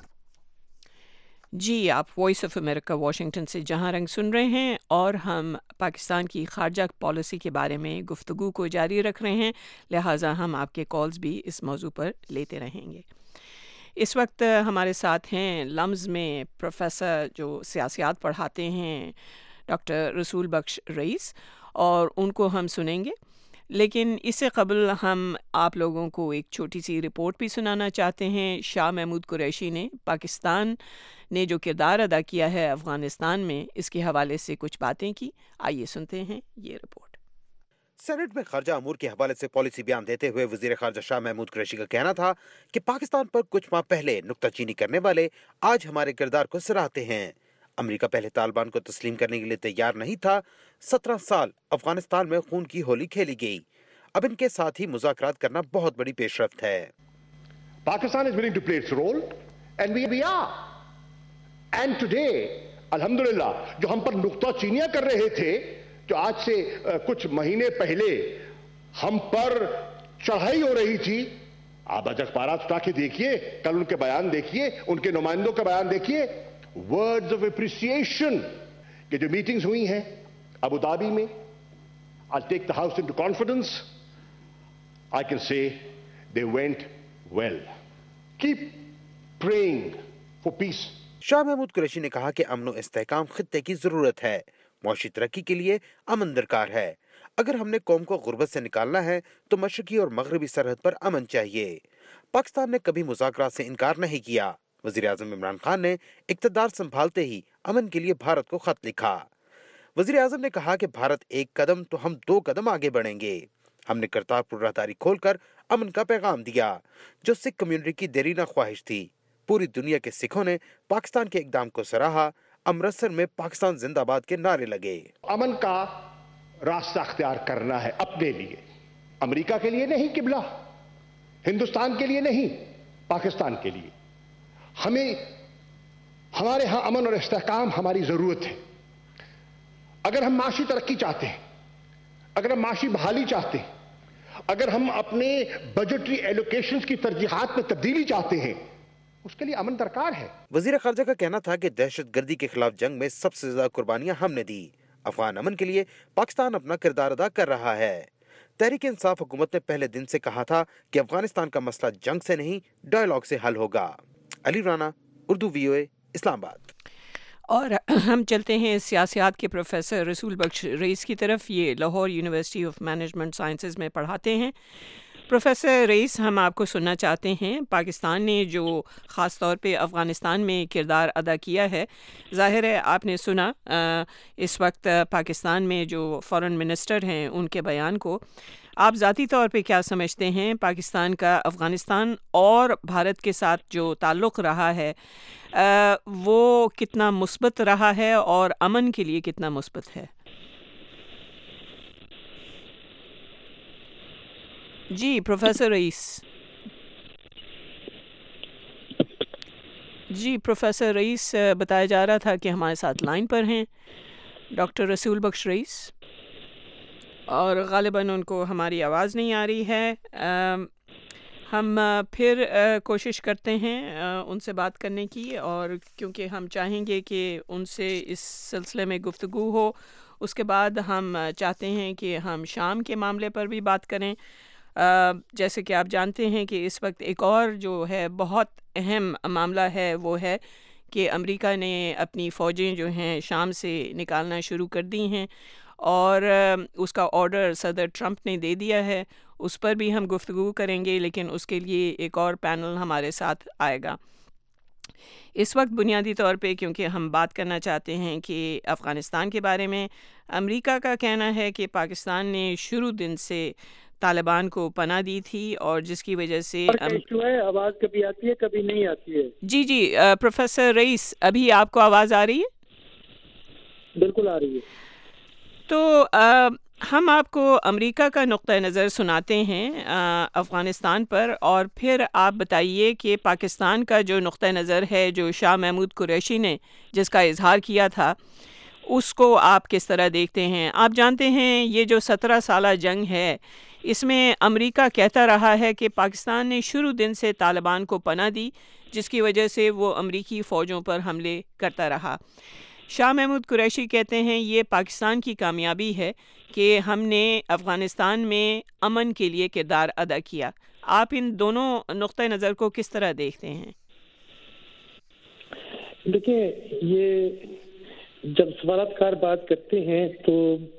جی آپ وائس آف امریکہ واشنگٹن سے جہاں رنگ سن رہے ہیں, اور ہم پاکستان کی خارجہ پالیسی کے بارے میں گفتگو کو جاری رکھ رہے ہیں, لہٰذا ہم آپ کے کالز بھی اس موضوع پر لیتے رہیں گے. اس وقت ہمارے ساتھ ہیں لمز میں پروفیسر جو سیاسیات پڑھاتے ہیں ڈاکٹر رسول بخش رئیس، اور ان کو ہم سنیں گے، لیکن اس سے قبل ہم آپ لوگوں کو ایک چھوٹی سی رپورٹ بھی سنانا چاہتے ہیں۔ شاہ محمود قریشی نے پاکستان نے جو کردار ادا کیا ہے افغانستان میں، اس کے حوالے سے کچھ باتیں کی، آئیے سنتے ہیں یہ رپورٹ۔ سینٹ میں خارجہ امور کے حوالے سے پالیسی بیان دیتے ہوئے وزیر خارجہ شاہ محمود قریشی کا کہنا تھا کہ پاکستان پر کچھ ماہ پہلے نکتہ چینی کرنے والے آج ہمارے کردار کو سراہتے ہیں۔ امریکہ پہلے طالبان کو تسلیم کرنے کے لیے تیار نہیں تھا۔ سترہ سال افغانستان میں خون کی ہولی کھیلی گئی، اب ان کے ساتھ ہی مذاکرات کرنا بہت بڑی پیش رفت ہے۔ Pakistan is willing to play its role and we are. And today, alhamdulillah, جو ہم پر نکتہ چینیاں کر رہے تھے، جو آج سے کچھ مہینے پہلے ہم پر چڑھائی ہو رہی تھی، آپ آج اخبارات اٹھا کے دیکھیے، کل ان کے بیان دیکھیے، ان کے نمائندوں کا بیان دیکھیے، ورڈز آف اپریسیشن کہ جو میٹنگز ہوئی ہیں ابو دھابی میں، I'll take the house into confidence. I can say they went well. Keep praying for peace. Shah Mahmood Qureshi نے کہا کہ امن و استحکام خطے کی ضرورت ہے، معاشی ترقی کے لیے امن درکار ہے۔ اگر ہم نے قوم کو غربت سے نکالنا ہے تو مشرقی اور مغربی سرحد پر امن چاہیے۔ پاکستان نے کبھی مذاکرات سے انکار نہیں کیا۔ وزیر اعظم عمران خان نے اقتدار سنبھالتے ہی امن کے لیے بھارت کو خط لکھا۔ وزیر اعظم نے کہا کہ بھارت ایک قدم تو ہم دو قدم آگے بڑھیں گے۔ ہم نے کرتارپور راہداری کھول کر امن کا پیغام دیا، جو سکھ کمیونٹی کی دیرینہ خواہش تھی۔ پوری دنیا کے سکھوں نے پاکستان کے اقدام کو سراہا۔ امرتسر میں پاکستان زندہ باد کے نعرے لگے۔ امن کا راستہ اختیار کرنا ہے اپنے لیے، امریکہ کے لیے نہیں قبلہ، ہندوستان کے لیے نہیں، پاکستان کے لیے۔ ہمیں ہمارے ہاں امن اور استحکام ہماری ضرورت ہے۔ اگر ہم معاشی ترقی چاہتے ہیں، اگر ہم معاشی بحالی چاہتے ہیں، اگر ہم اپنے بجٹری ایلوکیشنز کی ترجیحات میں تبدیلی چاہتے ہیں، اس کے لیے امن درکار ہے۔ وزیر خارجہ کا کہنا تھا کہ دہشت گردی کے خلاف جنگ میں سب سے زیادہ قربانیاں ہم نے دی۔ افغان امن کے لیے پاکستان اپنا کردار ادا کر رہا ہے۔ تحریک انصاف حکومت نے پہلے دن سے کہا تھا کہ افغانستان کا مسئلہ جنگ سے نہیں، ڈائیلاگ سے حل ہوگا۔ علی رانا، اردو وی او اے، اسلام آباد۔ اور ہم چلتے ہیں سیاسیات کے پروفیسر رسول بخش رئیس کی طرف۔ یہ Lahore university of management sciences میں پڑھاتے ہیں۔ پروفیسر رئیس، ہم آپ کو سننا چاہتے ہیں، پاکستان نے جو خاص طور پہ افغانستان میں کردار ادا کیا ہے، ظاہر ہے آپ نے سنا اس وقت پاکستان میں جو فارن منسٹر ہیں ان کے بیان کو۔ آپ ذاتی طور پہ کیا سمجھتے ہیں پاکستان کا افغانستان اور بھارت کے ساتھ جو تعلق رہا ہے وہ کتنا مثبت رہا ہے اور امن کے لیے کتنا مثبت ہے؟ جی پروفیسر رئیس۔ جی پروفیسر رئیس، بتایا جا رہا تھا کہ ہمارے ساتھ لائن پر ہیں ڈاکٹر رسول بخش رئیس، اور غالباً ان کو ہماری آواز نہیں آ رہی ہے۔ ہم پھر کوشش کرتے ہیں ان سے بات کرنے کی، اور کیونکہ ہم چاہیں گے کہ ان سے اس سلسلے میں گفتگو ہو، اس کے بعد ہم چاہتے ہیں کہ ہم شام کے معاملے پر بھی بات کریں۔ جیسے کہ آپ جانتے ہیں کہ اس وقت ایک اور جو ہے بہت اہم معاملہ ہے، وہ ہے کہ امریکہ نے اپنی فوجیں جو ہیں شام سے نکالنا شروع کر دی ہیں، اور اس کا آرڈر صدر ٹرمپ نے دے دیا ہے۔ اس پر بھی ہم گفتگو کریں گے، لیکن اس کے لیے ایک اور پینل ہمارے ساتھ آئے گا۔ اس وقت بنیادی طور پہ کیونکہ ہم بات کرنا چاہتے ہیں کہ افغانستان کے بارے میں، امریکہ کا کہنا ہے کہ پاکستان نے شروع دن سے طالبان کو پناہ دی تھی، اور جس کی وجہ سے آواز کبھی آتی ہے کبھی نہیں آتی ہے۔ جی جی پروفیسر رئیس، ابھی آپ کو آواز آ رہی ہے؟ بالکل آ رہی ہے۔ تو ہم آپ کو امریکہ کا نقطہ نظر سناتے ہیں افغانستان پر، اور پھر آپ بتائیے کہ پاکستان کا جو نقطہ نظر ہے جو شاہ محمود قریشی نے جس کا اظہار کیا تھا، اس کو آپ کس طرح دیکھتے ہیں؟ آپ جانتے ہیں یہ جو سترہ سالہ جنگ ہے، اس میں امریکہ کہتا رہا ہے کہ پاکستان نے شروع دن سے طالبان کو پناہ دی، جس کی وجہ سے وہ امریکی فوجوں پر حملے کرتا رہا۔ شاہ محمود قریشی کہتے ہیں یہ پاکستان کی کامیابی ہے کہ ہم نے افغانستان میں امن کے لیے کردار ادا کیا۔ آپ ان دونوں نقطۂ نظر کو کس طرح دیکھتے ہیں؟ دیکھیں، یہ جب سفارتکار بات کرتے ہیں تو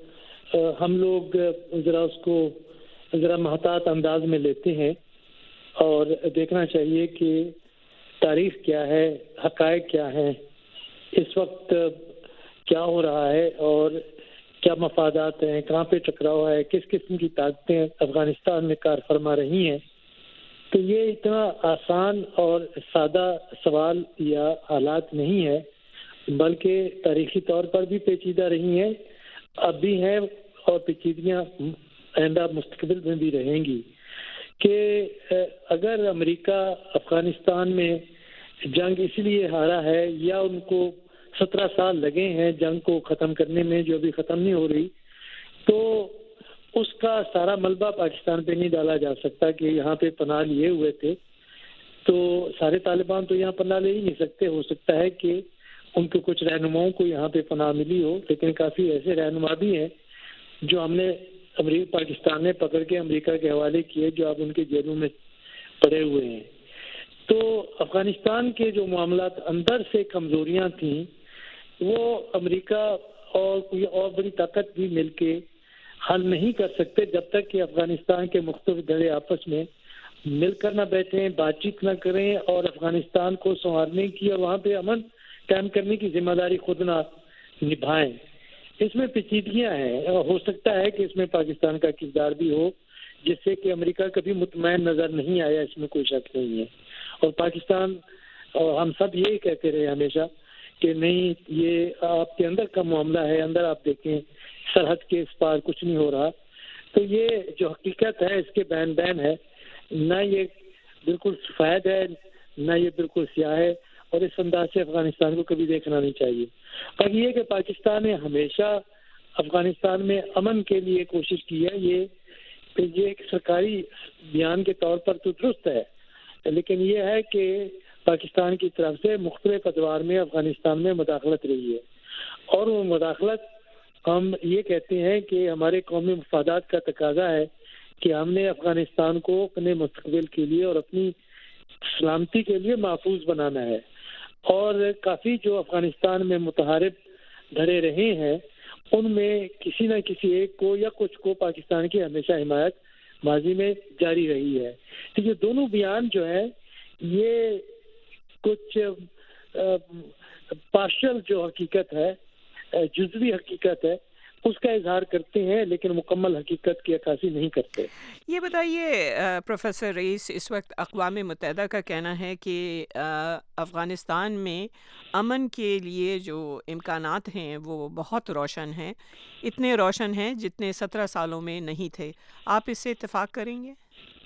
ہم لوگ ذرا اس کو ذرا محتاط انداز میں لیتے ہیں اور دیکھنا چاہیے کہ تاریخ کیا ہے، حقائق کیا ہیں، اس وقت کیا ہو رہا ہے اور کیا مفادات ہیں، کہاں پہ ٹکراؤ ہے، کس قسم کی طاقتیں افغانستان میں کار فرما رہی ہیں. تو یہ اتنا آسان اور سادہ سوال یا حالات نہیں ہے، بلکہ تاریخی طور پر بھی پیچیدہ رہی ہیں، اب بھی ہیں اور پیچیدگیاں آئندہ مستقبل میں بھی رہیں گی. کہ اگر امریکہ افغانستان میں جنگ اس لیے ہارا ہے یا ان کو سترہ سال لگے ہیں جنگ کو ختم کرنے میں جو ابھی ختم نہیں ہو رہی، تو اس کا سارا ملبہ پاکستان پہ نہیں ڈالا جا سکتا کہ یہاں پہ پناہ لیے ہوئے تھے تو سارے طالبان تو یہاں پناہ لے ہی نہیں سکتے. ہو سکتا ہے کہ ان کے کچھ رہنماؤں کو یہاں پہ پناہ ملی ہو، لیکن کافی ایسے رہنما بھی ہیں جو ہم نے امریکہ پاکستان نے پکڑ کے امریکہ کے حوالے کیے جو اب ان کے جیلوں میں پڑے ہوئے ہیں. تو افغانستان کے جو معاملات اندر سے کمزوریاں تھیں وہ امریکہ اور کوئی اور بڑی طاقت بھی مل کے حل نہیں کر سکتے جب تک کہ افغانستان کے مختلف دھڑے آپس میں مل کر نہ بیٹھیں، بات چیت نہ کریں اور افغانستان کو سنوارنے کی اور وہاں پہ امن قائم کرنے کی ذمہ داری خود نہ نبھائیں. اس میں پیچیدگیاں ہیں، ہو سکتا ہے کہ اس میں پاکستان کا کردار بھی ہو جس سے کہ امریکہ کبھی مطمئن نظر نہیں آیا، اس میں کوئی شک نہیں ہے. اور پاکستان اور ہم سب یہی کہتے رہے ہمیشہ کہ نہیں یہ آپ کے اندر کا معاملہ ہے، اندر آپ دیکھیں سرحد کے اس پار کچھ نہیں ہو رہا. تو یہ جو حقیقت ہے اس کے بین بین ہے، نہ یہ بالکل سفید ہے نہ یہ بالکل سیاہ ہے، اور اس انداز سے افغانستان کو کبھی دیکھنا نہیں چاہیے. باقی یہ کہ پاکستان نے ہمیشہ افغانستان میں امن کے لیے کوشش کی ہے. یہ یہ ایک سرکاری بیان کے طور پر تو درست ہے، لیکن یہ ہے کہ پاکستان کی طرف سے مختلف ادوار میں افغانستان میں مداخلت رہی ہے، اور وہ مداخلت ہم یہ کہتے ہیں کہ ہمارے قومی مفادات کا تقاضا ہے کہ ہم نے افغانستان کو اپنے مستقبل کے لیے اور اپنی سلامتی کے لیے محفوظ بنانا ہے. اور کافی جو افغانستان میں متحارب دھڑے رہے ہیں ان میں کسی نہ کسی ایک کو یا کچھ کو پاکستان کی ہمیشہ حمایت ماضی میں جاری رہی ہے. تو یہ دونوں بیان جو ہے یہ کچھ پارشل جو حقیقت ہے، جزوی حقیقت ہے، اس کا اظہار کرتے ہیں لیکن مکمل حقیقت کی عکاسی نہیں کرتے. یہ بتائیے پروفیسر رئیس، اس وقت اقوام متحدہ کا کہنا ہے کہ افغانستان میں امن کے لیے جو امکانات ہیں وہ بہت روشن ہیں، اتنے روشن ہیں جتنے سترہ سالوں میں نہیں تھے. آپ اس سے اتفاق کریں گے؟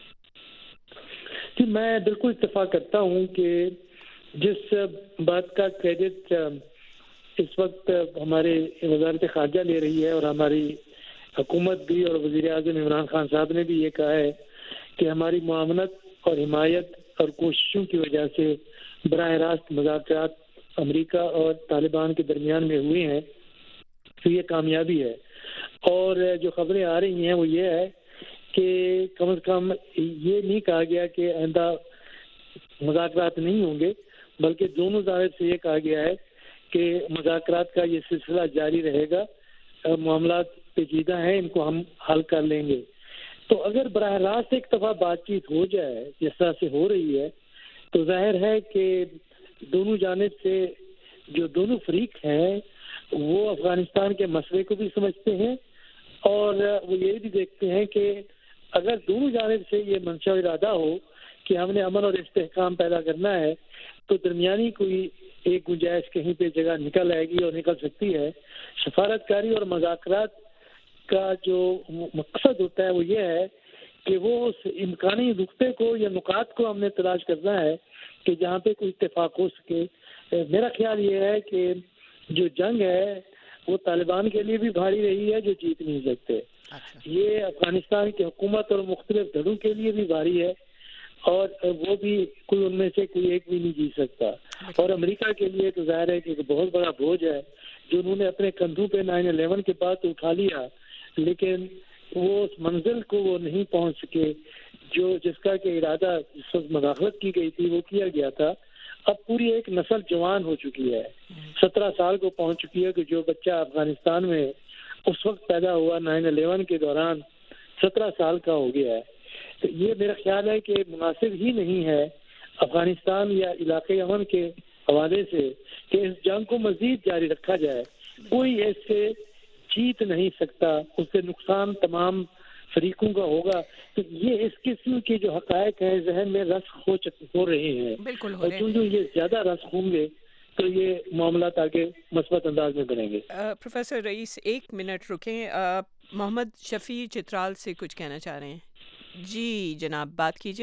جی میں بالکل اتفاق کرتا ہوں کہ جس بات کا کریڈٹ اس وقت ہمارے وزارت خارجہ لے رہی ہے اور ہماری حکومت بھی اور وزیر اعظم عمران خان صاحب نے بھی یہ کہا ہے کہ ہماری معاونت اور حمایت اور کوششوں کی وجہ سے براہ راست مذاکرات امریکہ اور طالبان کے درمیان میں ہوئے ہیں، تو یہ کامیابی ہے. اور جو خبریں آ رہی ہیں وہ یہ ہے کہ کم از کم یہ نہیں کہا گیا کہ آئندہ مذاکرات نہیں ہوں گے، بلکہ دونوں جانب سے یہ کہا گیا ہے کہ مذاکرات کا یہ سلسلہ جاری رہے گا، معاملات پیچیدہ ہیں ان کو ہم حل کر لیں گے. تو اگر براہ راست ایک دفعہ بات چیت ہو جائے جس طرح سے ہو رہی ہے تو ظاہر ہے کہ دونوں جانب سے جو دونوں فریق ہیں وہ افغانستان کے مسئلے کو بھی سمجھتے ہیں اور وہ یہ بھی دیکھتے ہیں کہ اگر دونوں جانب سے یہ منشا ارادہ ہو کہ ہم نے امن اور استحکام پیدا کرنا ہے تو درمیانی کوئی ایک گنجائش کہیں پہ جگہ نکل آئے گی اور نکل سکتی ہے. سفارتکاری اور مذاکرات کا جو مقصد ہوتا ہے وہ یہ ہے کہ وہ اس امکانی نقطے کو یا نکات کو ہم نے تلاش کرنا ہے کہ جہاں پہ کوئی اتفاق ہو سکے. میرا خیال یہ ہے کہ جو جنگ ہے وہ طالبان کے لیے بھی بھاری رہی ہے جو جیت نہیں سکتے. یہ افغانستان کی حکومت اور مختلف دھڑوں کے لیے بھی بھاری ہے اور وہ بھی کوئی ان میں سے کوئی ایک بھی نہیں جیت سکتا. اور امریکہ کے لیے تو ظاہر ہے کہ بہت بڑا بوجھ ہے جو انہوں نے اپنے کندھوں پہ نائن الیون کے بعد اٹھا لیا، لیکن وہ اس منزل کو وہ نہیں پہنچ سکے جو جس کا کہ ارادہ جس وقت مداخلت کی گئی تھی وہ کیا گیا تھا. اب پوری ایک نسل جوان ہو چکی ہے، سترہ سال کو پہنچ چکی ہے کہ جو بچہ افغانستان میں اس وقت پیدا ہوا نائن الیون کے دوران سترہ سال کا ہو گیا ہے. تو یہ میرا خیال ہے کہ مناسب ہی نہیں ہے افغانستان یا علاقے امن کے حوالے سے کہ اس جنگ کو مزید جاری رکھا جائے. کوئی اس سے جیت نہیں سکتا، اس سے نقصان تمام فریقوں کا ہوگا. تو یہ اس قسم کے جو حقائق ہیں ذہن میں رسخ ہو ہو رہے ہیں، بالکل ہو اور رہے جو ہیں. جو یہ زیادہ رسخ ہوں گے تو یہ معاملات آگے مثبت انداز میں بنیں گے. پروفیسر رئیس ایک منٹ رکیں، آ، محمد شفیع چترال سے کچھ کہنا چاہ رہے ہیں. جی جناب بات کیجیے.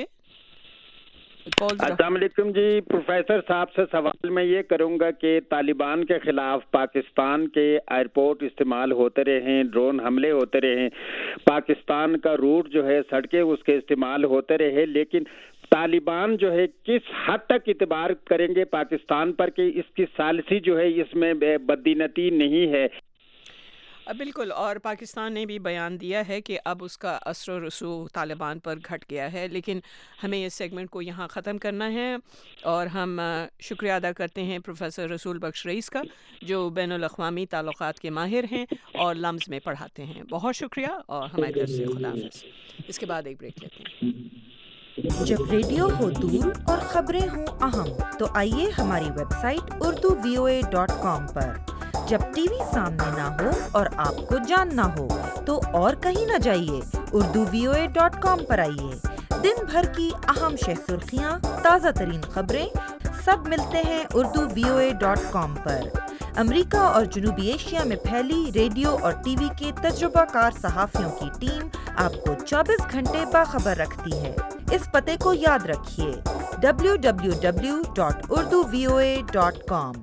السلام علیکم جی. پروفیسر صاحب سے سوال میں یہ کروں گا کہ طالبان کے خلاف پاکستان کے ایئرپورٹ استعمال ہوتے رہے، ڈرون حملے ہوتے رہے، پاکستان کا روٹ جو ہے سڑکیں اس کے استعمال ہوتے رہے، لیکن طالبان جو ہے کس حد تک اعتبار کریں گے پاکستان پر کہ اس کی ثالثی جو ہے اس میں بددینتی نہیں ہے؟ بالکل، اور پاکستان نے بھی بیان دیا ہے کہ اب اس کا اثر و رسوخ طالبان پر گھٹ گیا ہے. لیکن ہمیں اس سیگمنٹ کو یہاں ختم کرنا ہے، اور ہم شکریہ ادا کرتے ہیں پروفیسر رسول بخش رئیس کا جو بین الاقوامی تعلقات کے ماہر ہیں اور لمز میں پڑھاتے ہیں. بہت شکریہ اور ہماری طرف سے خدا حافظ. اس کے بعد ایک بریک لیتے ہیں. جب ریڈیو ہو دور اور خبریں ہوں اہم تو آئیے ہماری web site Urdu V O A dot com پر. جب ٹی وی سامنے نہ ہو اور آپ کو جاننا ہو تو اور کہیں نہ جائیے، Urdu V O A dot com پر آئیے. دن بھر کی اہم شہ سرخیاں، تازہ ترین خبریں سب ملتے ہیں Urdu V O A dot com پر. امریکہ اور جنوبی ایشیا میں پھیلی ریڈیو اور ٹی وی کے تجربہ کار صحافیوں کی ٹیم آپ کو چوبیس گھنٹے باخبر رکھتی ہے. اس پتے کو یاد رکھیے، W W W dot Urdu V O A dot com.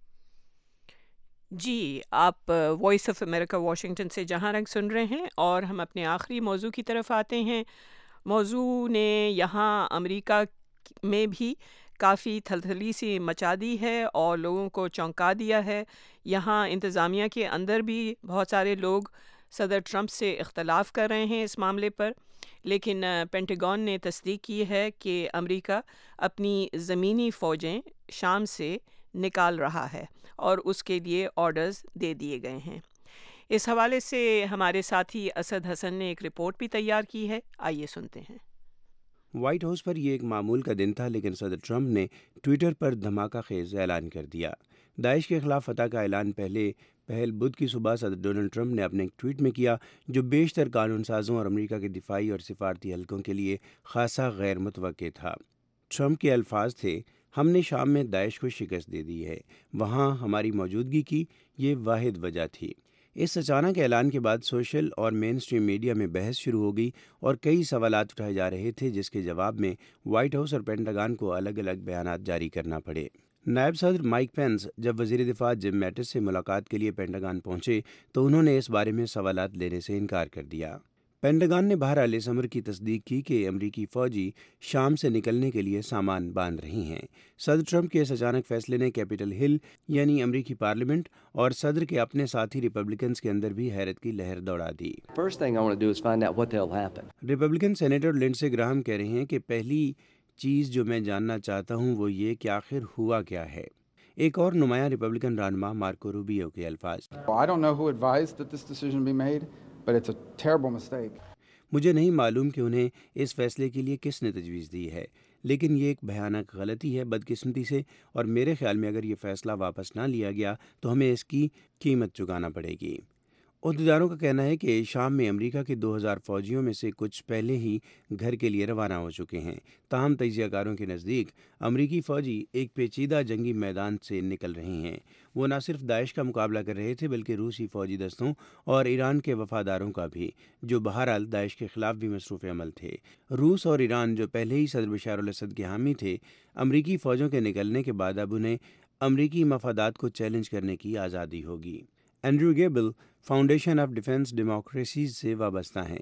جی آپ وائس آف امریکہ واشنگٹن سے جہاں رنگ سن رہے ہیں، اور ہم اپنے آخری موضوع کی طرف آتے ہیں. موضوع نے یہاں امریکہ میں بھی کافی تھلتھلی سی مچا دی ہے اور لوگوں کو چونکا دیا ہے. یہاں انتظامیہ کے اندر بھی بہت سارے لوگ صدر ٹرمپ سے اختلاف کر رہے ہیں اس معاملے پر، لیکن پینٹاگون نے تصدیق کی ہے کہ امریکہ اپنی زمینی فوجیں شام سے نکال رہا ہے اور اس کے لیے آرڈرز دے دیے گئے ہیں. اس حوالے سے ہمارے ساتھی اسد حسن نے ایک رپورٹ بھی تیار کی ہے، آئیے سنتے ہیں. وائٹ ہاؤس پر یہ ایک معمول کا دن تھا، لیکن صدر ٹرمپ نے ٹویٹر پر دھماکہ خیز اعلان کر دیا. داعش کے خلاف فتح کا اعلان پہلے پہل بدھ کی صبح صدر ڈونلڈ ٹرمپ نے اپنے ایک ٹویٹ میں کیا، جو بیشتر قانون سازوں اور امریکہ کے دفاعی اور سفارتی حلقوں کے لیے خاصا غیر متوقع تھا. ٹرمپ کے الفاظ تھے، ہم نے شام میں داعش کو شکست دے دی ہے، وہاں ہماری موجودگی کی یہ واحد وجہ تھی. اس اچانک اعلان کے بعد سوشل اور مین سٹریم میڈیا میں بحث شروع ہو گئی اور کئی سوالات اٹھائے جا رہے تھے، جس کے جواب میں وائٹ ہاؤس اور پینٹاگن کو الگ الگ بیانات جاری کرنا پڑے. نائب صدر مائک پینس جب وزیر دفاع جم میٹس سے ملاقات کے لیے پینٹاگن پہنچے تو انہوں نے اس بارے میں سوالات لینے سے انکار کر دیا. پینٹاگن نے بہرحال اس امر کی تصدیق کی کہ امریکی فوجی شام سے نکلنے کے لیے سامان باندھ رہی ہیں. صدر ٹرمپ کے اس اچانک فیصلے نے کیپٹل ہل یعنی امریکی پارلیمنٹ اور صدر کے اپنے ساتھی ریپبلکنز کے اندر بھی حیرت کی لہر دوڑا دی. ریپبلکن سینیٹر لنڈسے گراہم کہہ رہے ہیں کہ پہلی چیز جو میں جاننا چاہتا ہوں وہ یہ کہ آخر ہوا کیا ہے. ایک اور نمایاں ریپبلکن رہنما مارکو روبیو کے الفاظ، But it's a terrible mistake. مجھے نہیں معلوم کہ انہیں اس فیصلے کے لیے کس نے تجویز دی ہے، لیکن یہ ایک بھیانک غلطی ہے بدقسمتی سے، اور میرے خیال میں اگر یہ فیصلہ واپس نہ لیا گیا تو ہمیں اس کی قیمت چکانا پڑے گی. عہدیداروں کا کہنا ہے کہ شام میں امریکہ کے دو ہزار فوجیوں میں سے کچھ پہلے ہی گھر کے لیے روانہ ہو چکے ہیں. تاہم تجزیہ کاروں کے نزدیک امریکی فوجی ایک پیچیدہ جنگی میدان سے نکل رہے ہیں. وہ نہ صرف داعش کا مقابلہ کر رہے تھے بلکہ روسی فوجی دستوں اور ایران کے وفاداروں کا بھی، جو بہرحال داعش کے خلاف بھی مصروف عمل تھے. روس اور ایران جو پہلے ہی صدر بشار الاسد کے حامی تھے، امریکی فوجوں کے نکلنے کے بعد اب انہیں امریکی مفادات کو چیلنج کرنے کی آزادی ہوگی. Andrew Gabel foundation of defence democracies سے وابستہ ہیں.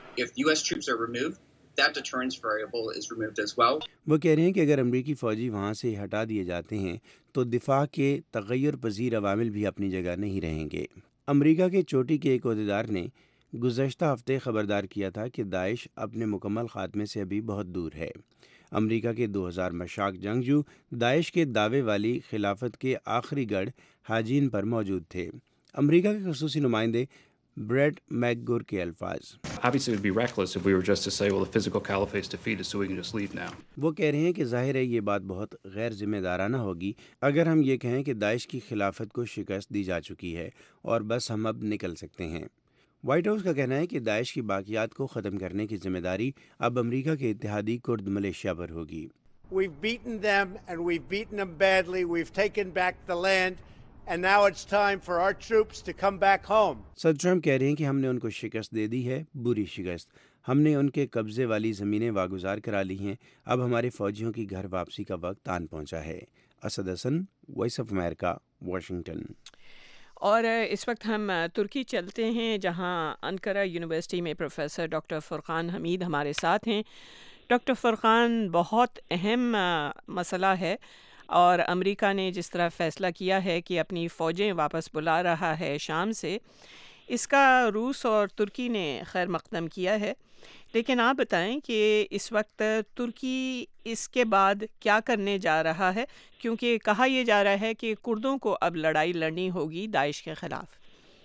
وہ کہہ رہے ہیں کہ اگر امریکی فوجی وہاں سے ہٹا دیے جاتے ہیں تو دفاع کے تغیر پذیر عوامل بھی اپنی جگہ نہیں رہیں گے. امریکہ کے چوٹی کے ایک عہدیدار نے گزشتہ ہفتے خبردار کیا تھا کہ داعش اپنے مکمل خاتمے سے ابھی بہت دور ہے. امریکہ کے دو ہزار مشاق جنگجو داعش کے دعوے والی خلافت کے آخری گڑھ حاجین پر موجود تھے۔ امریکہ کے خصوصی نمائندے بریٹ میک گور کے الفاظ، وہ کہہ رہے ہیں کہ ظاہر ہے یہ بات بہت غیر ذمہ دارانہ ہوگی اگر ہم یہ کہیں کہ داعش کی خلافت کو شکست دی جا چکی ہے اور بس ہم اب نکل سکتے ہیں۔ وائٹ ہاؤس کا کہنا ہے کہ داعش کی باقیات کو ختم کرنے کی ذمہ داری اب امریکہ کے اتحادی کرد ملیشیا پر ہوگی۔ We've beaten them and we've beaten them badly. We've taken back the land. And now it's time for our troops to come back home. صدر ٹرمپ کہہ رہے ہیں کہ ہم نے ان کو شکست دے دی ہے، بری شکست۔ ہم نے ان کے قبضے والی زمینیں واگزار کرا لی ہیں، اب ہمارے فوجیوں کی گھر واپسی کا وقت آن پہنچا ہے۔ Asad Hassan, voice of America, Washington. اور اس وقت ہم ترکی چلتے ہیں، جہاں انقرہ یونیورسٹی میں پروفیسر ڈاکٹر فرقان حمید ہمارے ساتھ ہیں۔ ڈاکٹر فرقان، بہت اہم مسئلہ ہے اور امریکہ نے جس طرح فیصلہ کیا ہے کہ اپنی فوجیں واپس بلا رہا ہے شام سے، اس کا روس اور ترکی نے خیر مقدم کیا ہے، لیکن آپ بتائیں کہ اس وقت ترکی اس کے بعد کیا کرنے جا رہا ہے، کیونکہ کہا یہ جا رہا ہے کہ کردوں کو اب لڑائی لڑنی ہوگی داعش کے خلاف۔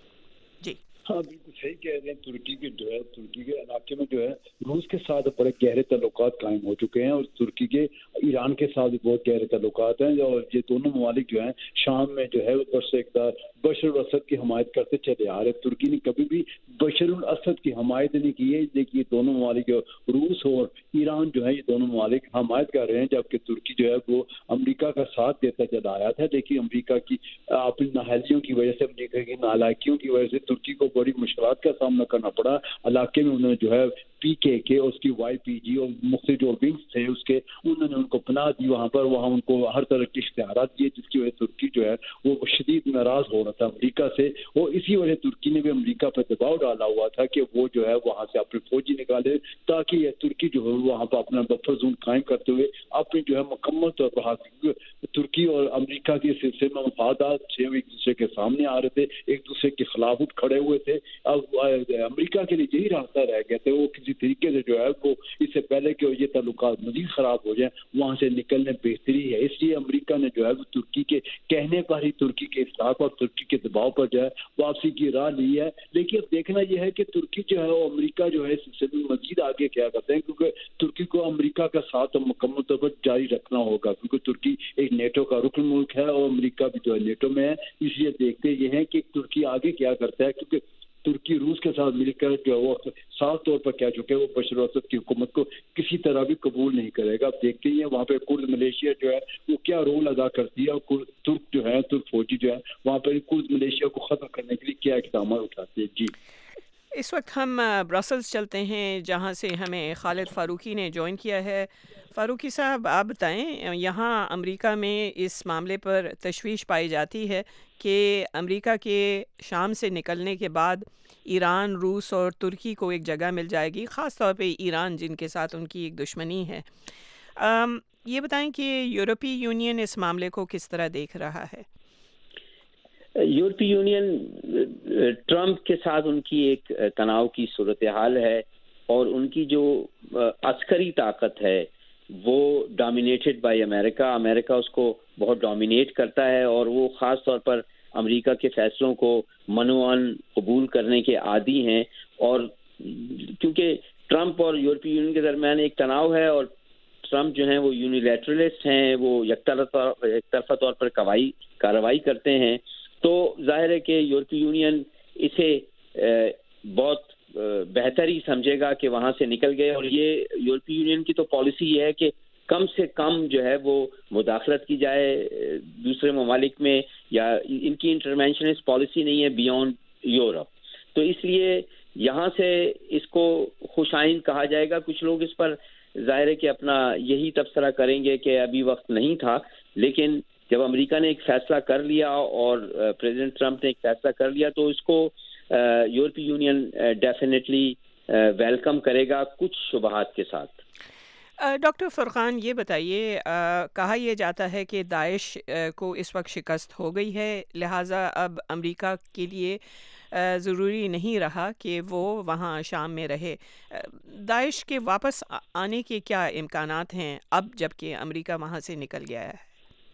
جی ہاں بالکل صحیح کہہ رہے ہیں۔ ترکی کے جو ہے ترکی کے علاقے میں جو ہے روس کے ساتھ بڑے گہرے تعلقات قائم ہو چکے ہیں، اور ترکی کے ایران کے ساتھ بھی بہت گہرے تعلقات ہیں، اور یہ دونوں ممالک جو ہیں شام میں جو ہے برس اقتدار بشر الاسد کی حمایت کرتے چلے آ رہے۔ ترکی نے کبھی بھی بشر الاسد کی حمایت نہیں کی ہے، لیکن یہ دونوں ممالک روس اور ایران جو ہے یہ دونوں ممالک حمایت کر رہے ہیں، جبکہ ترکی جو ہے وہ امریکہ کا ساتھ دیتا چلا آیا تھا۔ لیکن امریکہ کی اپنی نااہلیوں کی وجہ سے، امریکہ کی نالائکیوں کی وجہ سے ترکی کو بڑی مشکلات کا سامنا کرنا پڑا۔ علاقے میں انہوں نے جو ہے پی کے کے اس کی وائی پی جی اور مختلف جو ونگز تھے اس کے، انہوں نے ان کو پناہ دی وہاں پر، وہاں ان کو ہر طرح کے اشتہارات دیے، جس کی وجہ سے ترکی جو ہے وہ شدید ناراض ہو رہا تھا امریکہ سے، اور اسی وجہ ترکی نے بھی امریکہ پر دباؤ ڈالا ہوا تھا کہ وہ جو ہے وہاں سے اپنے فوجی نکالے، تاکہ یہ ترکی جو ہے وہاں پر اپنا بفر زون قائم کرتے ہوئے اپنی جو ہے مکمل طور پر حاصل۔ ترکی اور امریکہ کے سلسلے میں مفادات سے ایک دوسرے کے سامنے آ رہے تھے، ایک دوسرے کے خلاف اٹھ کھڑے ہوئے تھے۔ اب امریکہ کے لیے یہی راستہ رہ گیا تھا، وہ کسی طریقے سے جو ہے وہ اس سے پہلے کہ یہ تعلقات مزید خراب ہو جائیں وہاں سے نکلنے بہتری ہے۔ اس لیے امریکہ نے جو ہے وہ ترکی کے کہنے پر ہی ترکی کے اصلاح اور ترکی کے دباؤ پر جو ہے واپسی کی راہ لی ہے۔ لیکن اب دیکھنا یہ ہے کہ ترکی جو ہے وہ امریکہ جو ہے اس سلسلے میں مزید آگے کیا کرتے ہیں، کیونکہ ترکی کو امریکہ کا ساتھ مکمل طور پر جاری رکھنا ہوگا، کیونکہ ترکی ایک نیٹو کا رکن ملک ہے اور امریکہ بھی جو ہے نیٹو میں ہے۔ اس لیے دیکھتے یہ ہیں کہ ترکی آگے کیا کرتا ہے، کیونکہ ترکی روس کے ساتھ مل کر جو ہے وہ صاف طور پر کہہ چکے وہ بشر الاسد کی حکومت کو کسی طرح بھی قبول نہیں کرے گا۔ اب دیکھتے ہیں وہاں پہ کرد ملیشیا جو ہے وہ کیا رول ادا کرتی ہے، اور ترک جو ہے ترک فوجی جو ہے وہاں پہ کرد ملیشیا کو ختم کرنے کے لیے کیا اقدامات اٹھاتے ہیں۔ جی اس وقت ہم برسلز چلتے ہیں، جہاں سے ہمیں خالد فاروقی نے جوائن کیا ہے۔ فاروقی صاحب، آپ بتائیں، یہاں امریکہ میں اس معاملے پر تشویش پائی جاتی ہے کہ امریکہ کے شام سے نکلنے کے بعد ایران، روس اور ترکی کو ایک جگہ مل جائے گی، خاص طور پہ ایران جن کے ساتھ ان کی ایک دشمنی ہے۔ یہ بتائیں کہ یورپی یونین اس معاملے کو کس طرح دیکھ رہا ہے؟ یورپی یونین ٹرمپ کے ساتھ ان کی ایک تناؤ کی صورتحال ہے، اور ان کی جو عسکری طاقت ہے وہ ڈومینیٹڈ بائی امریکہ امریکہ اس کو بہت ڈومینیٹ کرتا ہے، اور وہ خاص طور پر امریکہ کے فیصلوں کو منوعاً قبول کرنے کے عادی ہیں۔ اور کیونکہ ٹرمپ اور یورپی یونین کے درمیان ایک تناؤ ہے، اور ٹرمپ جو ہیں وہ یونیلیٹرلسٹ ہیں، وہ یک طرفہ طور پر کارروائی کرتے ہیں، تو ظاہر ہے کہ یورپی یونین اسے بہت بہتر ہی سمجھے گا کہ وہاں سے نکل گئے۔ اور یہ یورپی یونین کی تو پالیسی یہ ہے کہ کم سے کم جو ہے وہ مداخلت کی جائے دوسرے ممالک میں، یا ان کی انٹرونشنسٹ پالیسی نہیں ہے بیونڈ یورپ، تو اس لیے یہاں سے اس کو خوش آئند کہا جائے گا۔ کچھ لوگ اس پر ظاہر ہے کہ اپنا یہی تبصرہ کریں گے کہ ابھی وقت نہیں تھا، لیکن جب امریکہ نے ایک فیصلہ کر لیا اور پریزیڈنٹ ٹرمپ نے ایک فیصلہ کر لیا تو اس کو یورپی یونین ڈیفینیٹلی ویلکم کرے گا، کچھ شبہات کے ساتھ۔ ڈاکٹر فرقان، یہ بتائیے، کہا یہ جاتا ہے کہ داعش کو اس وقت شکست ہو گئی ہے، لہٰذا اب امریکہ کے لیے ضروری نہیں رہا کہ وہ وہاں شام میں رہے. داعش کے واپس آنے کے کیا امکانات ہیں اب جب کہ امریکہ وہاں سے نکل گیا ہے؟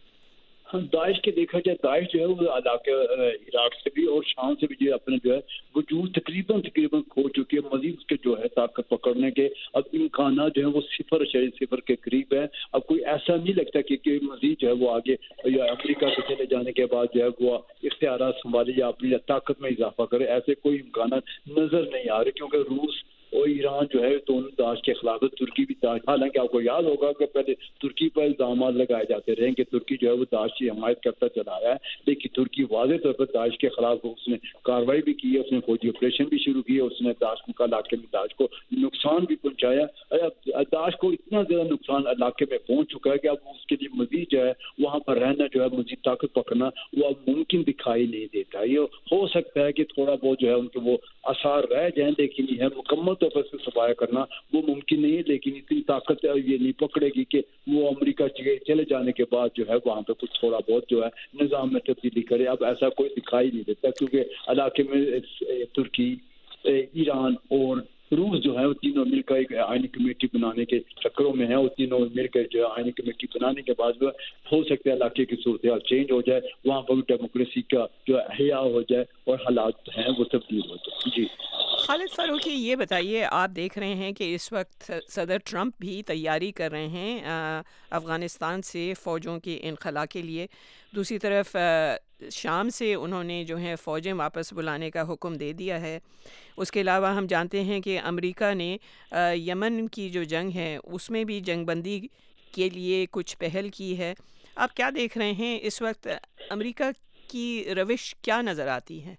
داعش کے دیکھا جائے داعش جو ہے وہ علاقے عراق سے بھی اور شام سے بھی جو اپنے جو ہے وجود تقریباً تقریباً کھو چکی ہے. مزید اس کے جو ہے طاقت پکڑنے کے اب امکانات جو ہیں وہ صفر اشاریہ صفر کے قریب ہے. اب کوئی ایسا نہیں لگتا کہ, کہ مزید جو ہے وہ آگے یا امریکہ کے چلے جانے کے بعد جو ہے وہ اختیارات سنبھالے یا اپنی طاقت میں اضافہ کرے. ایسے کوئی امکانات نظر نہیں آ رہے کیونکہ روس اور ایران جو ہے دونوں داعش کے خلاف ہے. ترکی بھی داعش, حالانکہ آپ کو یاد ہوگا کہ پہلے ترکی پر الزامات لگائے جاتے رہے کہ ترکی جو ہے وہ داعش کی حمایت کرتا چلا رہا ہے, لیکن ترکی واضح طور پر داعش کے خلاف اس نے کارروائی بھی کی ہے, اس نے فوجی آپریشن بھی شروع کیے, اس نے داعش کا علاقے میں داعش کو نقصان بھی پہنچایا. داعش کو اتنا زیادہ نقصان علاقے میں پہنچ چکا ہے کہ اب اس کے لیے مزید جو ہے وہاں پر رہنا جو ہے مزید طاقت پکڑنا وہ اب ممکن دکھائی نہیں دیتا. یہ ہو سکتا ہے کہ تھوڑا بہت جو ہے ان کے وہ آثار رہ جائیں, لیکن یہ مکمل طور پر سے صفایا کرنا وہ ممکن نہیں ہے. لیکن اتنی طاقت یہ نہیں پکڑے گی کہ وہ امریکہ چلے جانے کے بعد جو ہے وہاں پہ کچھ تھوڑا بہت جو ہے نظام میں تبدیلی کرے. اب ایسا کوئی دکھائی نہیں دیتا کیونکہ علاقے میں ترکی, ایران اور روس جو ہے وہ تینوں مل کر ایک آئینی کمیٹی بنانے کے چکروں میں ہیں. وہ تینوں مل کر جو ہے آئینی کمیٹی بنانے کے بعد جو ہے ہو سکتا ہے علاقے کی صورتحال چینج ہو جائے, وہاں پر ڈیموکریسی کا جو احیاء ہو جائے اور حالات ہیں وہ تبدیل ہو جائے. جی خالد فاروقی, یہ بتائیے, آپ دیکھ رہے ہیں کہ اس وقت صدر ٹرمپ بھی تیاری کر رہے ہیں افغانستان سے فوجوں کے انخلا کے لیے. دوسری طرف شام سے انہوں نے جو ہے فوجیں واپس بلانے کا حکم دے دیا ہے. اس کے علاوہ ہم جانتے ہیں کہ امریکہ نے یمن کی جو جنگ ہے اس میں بھی جنگ بندی کے لیے کچھ پہل کی ہے. آپ کیا دیکھ رہے ہیں اس وقت امریکہ کی روش کیا نظر آتی ہے؟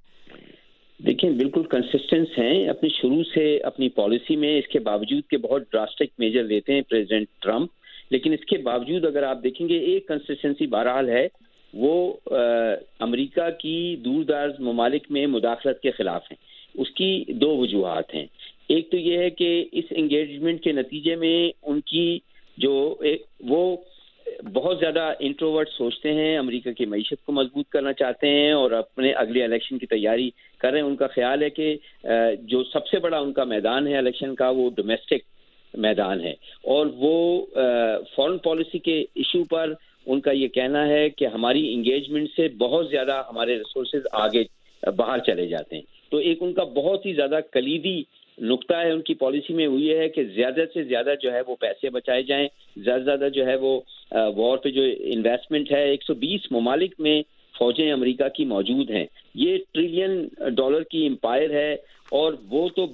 دیکھیں بالکل کنسسٹنس ہیں اپنی شروع سے اپنی پالیسی میں, اس کے باوجود کہ بہت ڈراسٹک میجر لیتے ہیں پریزیڈنٹ ٹرمپ, لیکن اس کے باوجود اگر آپ دیکھیں گے ایک کنسسٹنسی بہرحال ہے, وہ امریکہ کی دور دراز ممالک میں مداخلت کے خلاف ہیں. اس کی دو وجوہات ہیں. ایک تو یہ ہے کہ اس انگیجمنٹ کے نتیجے میں ان کی جو وہ بہت زیادہ انٹروورٹ سوچتے ہیں, امریکہ کی معیشت کو مضبوط کرنا چاہتے ہیں اور اپنے اگلے الیکشن کی تیاری کر رہے ہیں. ان کا خیال ہے کہ جو سب سے بڑا ان کا میدان ہے الیکشن کا وہ ڈومیسٹک میدان ہے, اور وہ فارن پالیسی کے ایشو پر ان کا یہ کہنا ہے کہ ہماری انگیجمنٹ سے بہت زیادہ ہمارے ریسورسز آگے باہر چلے جاتے ہیں. تو ایک ان کا بہت ہی زیادہ کلیدی نقطہ ہے ان کی پالیسی میں وہ یہ ہے کہ زیادہ سے زیادہ جو ہے وہ پیسے بچائے جائیں, زیادہ سے زیادہ جو ہے وہ وار پہ جو انویسٹمنٹ ہے, ایک سو بیس ممالک میں فوجیں امریکہ کی موجود ہیں. یہ ٹریلین ڈالر کی امپائر ہے اور وہ تو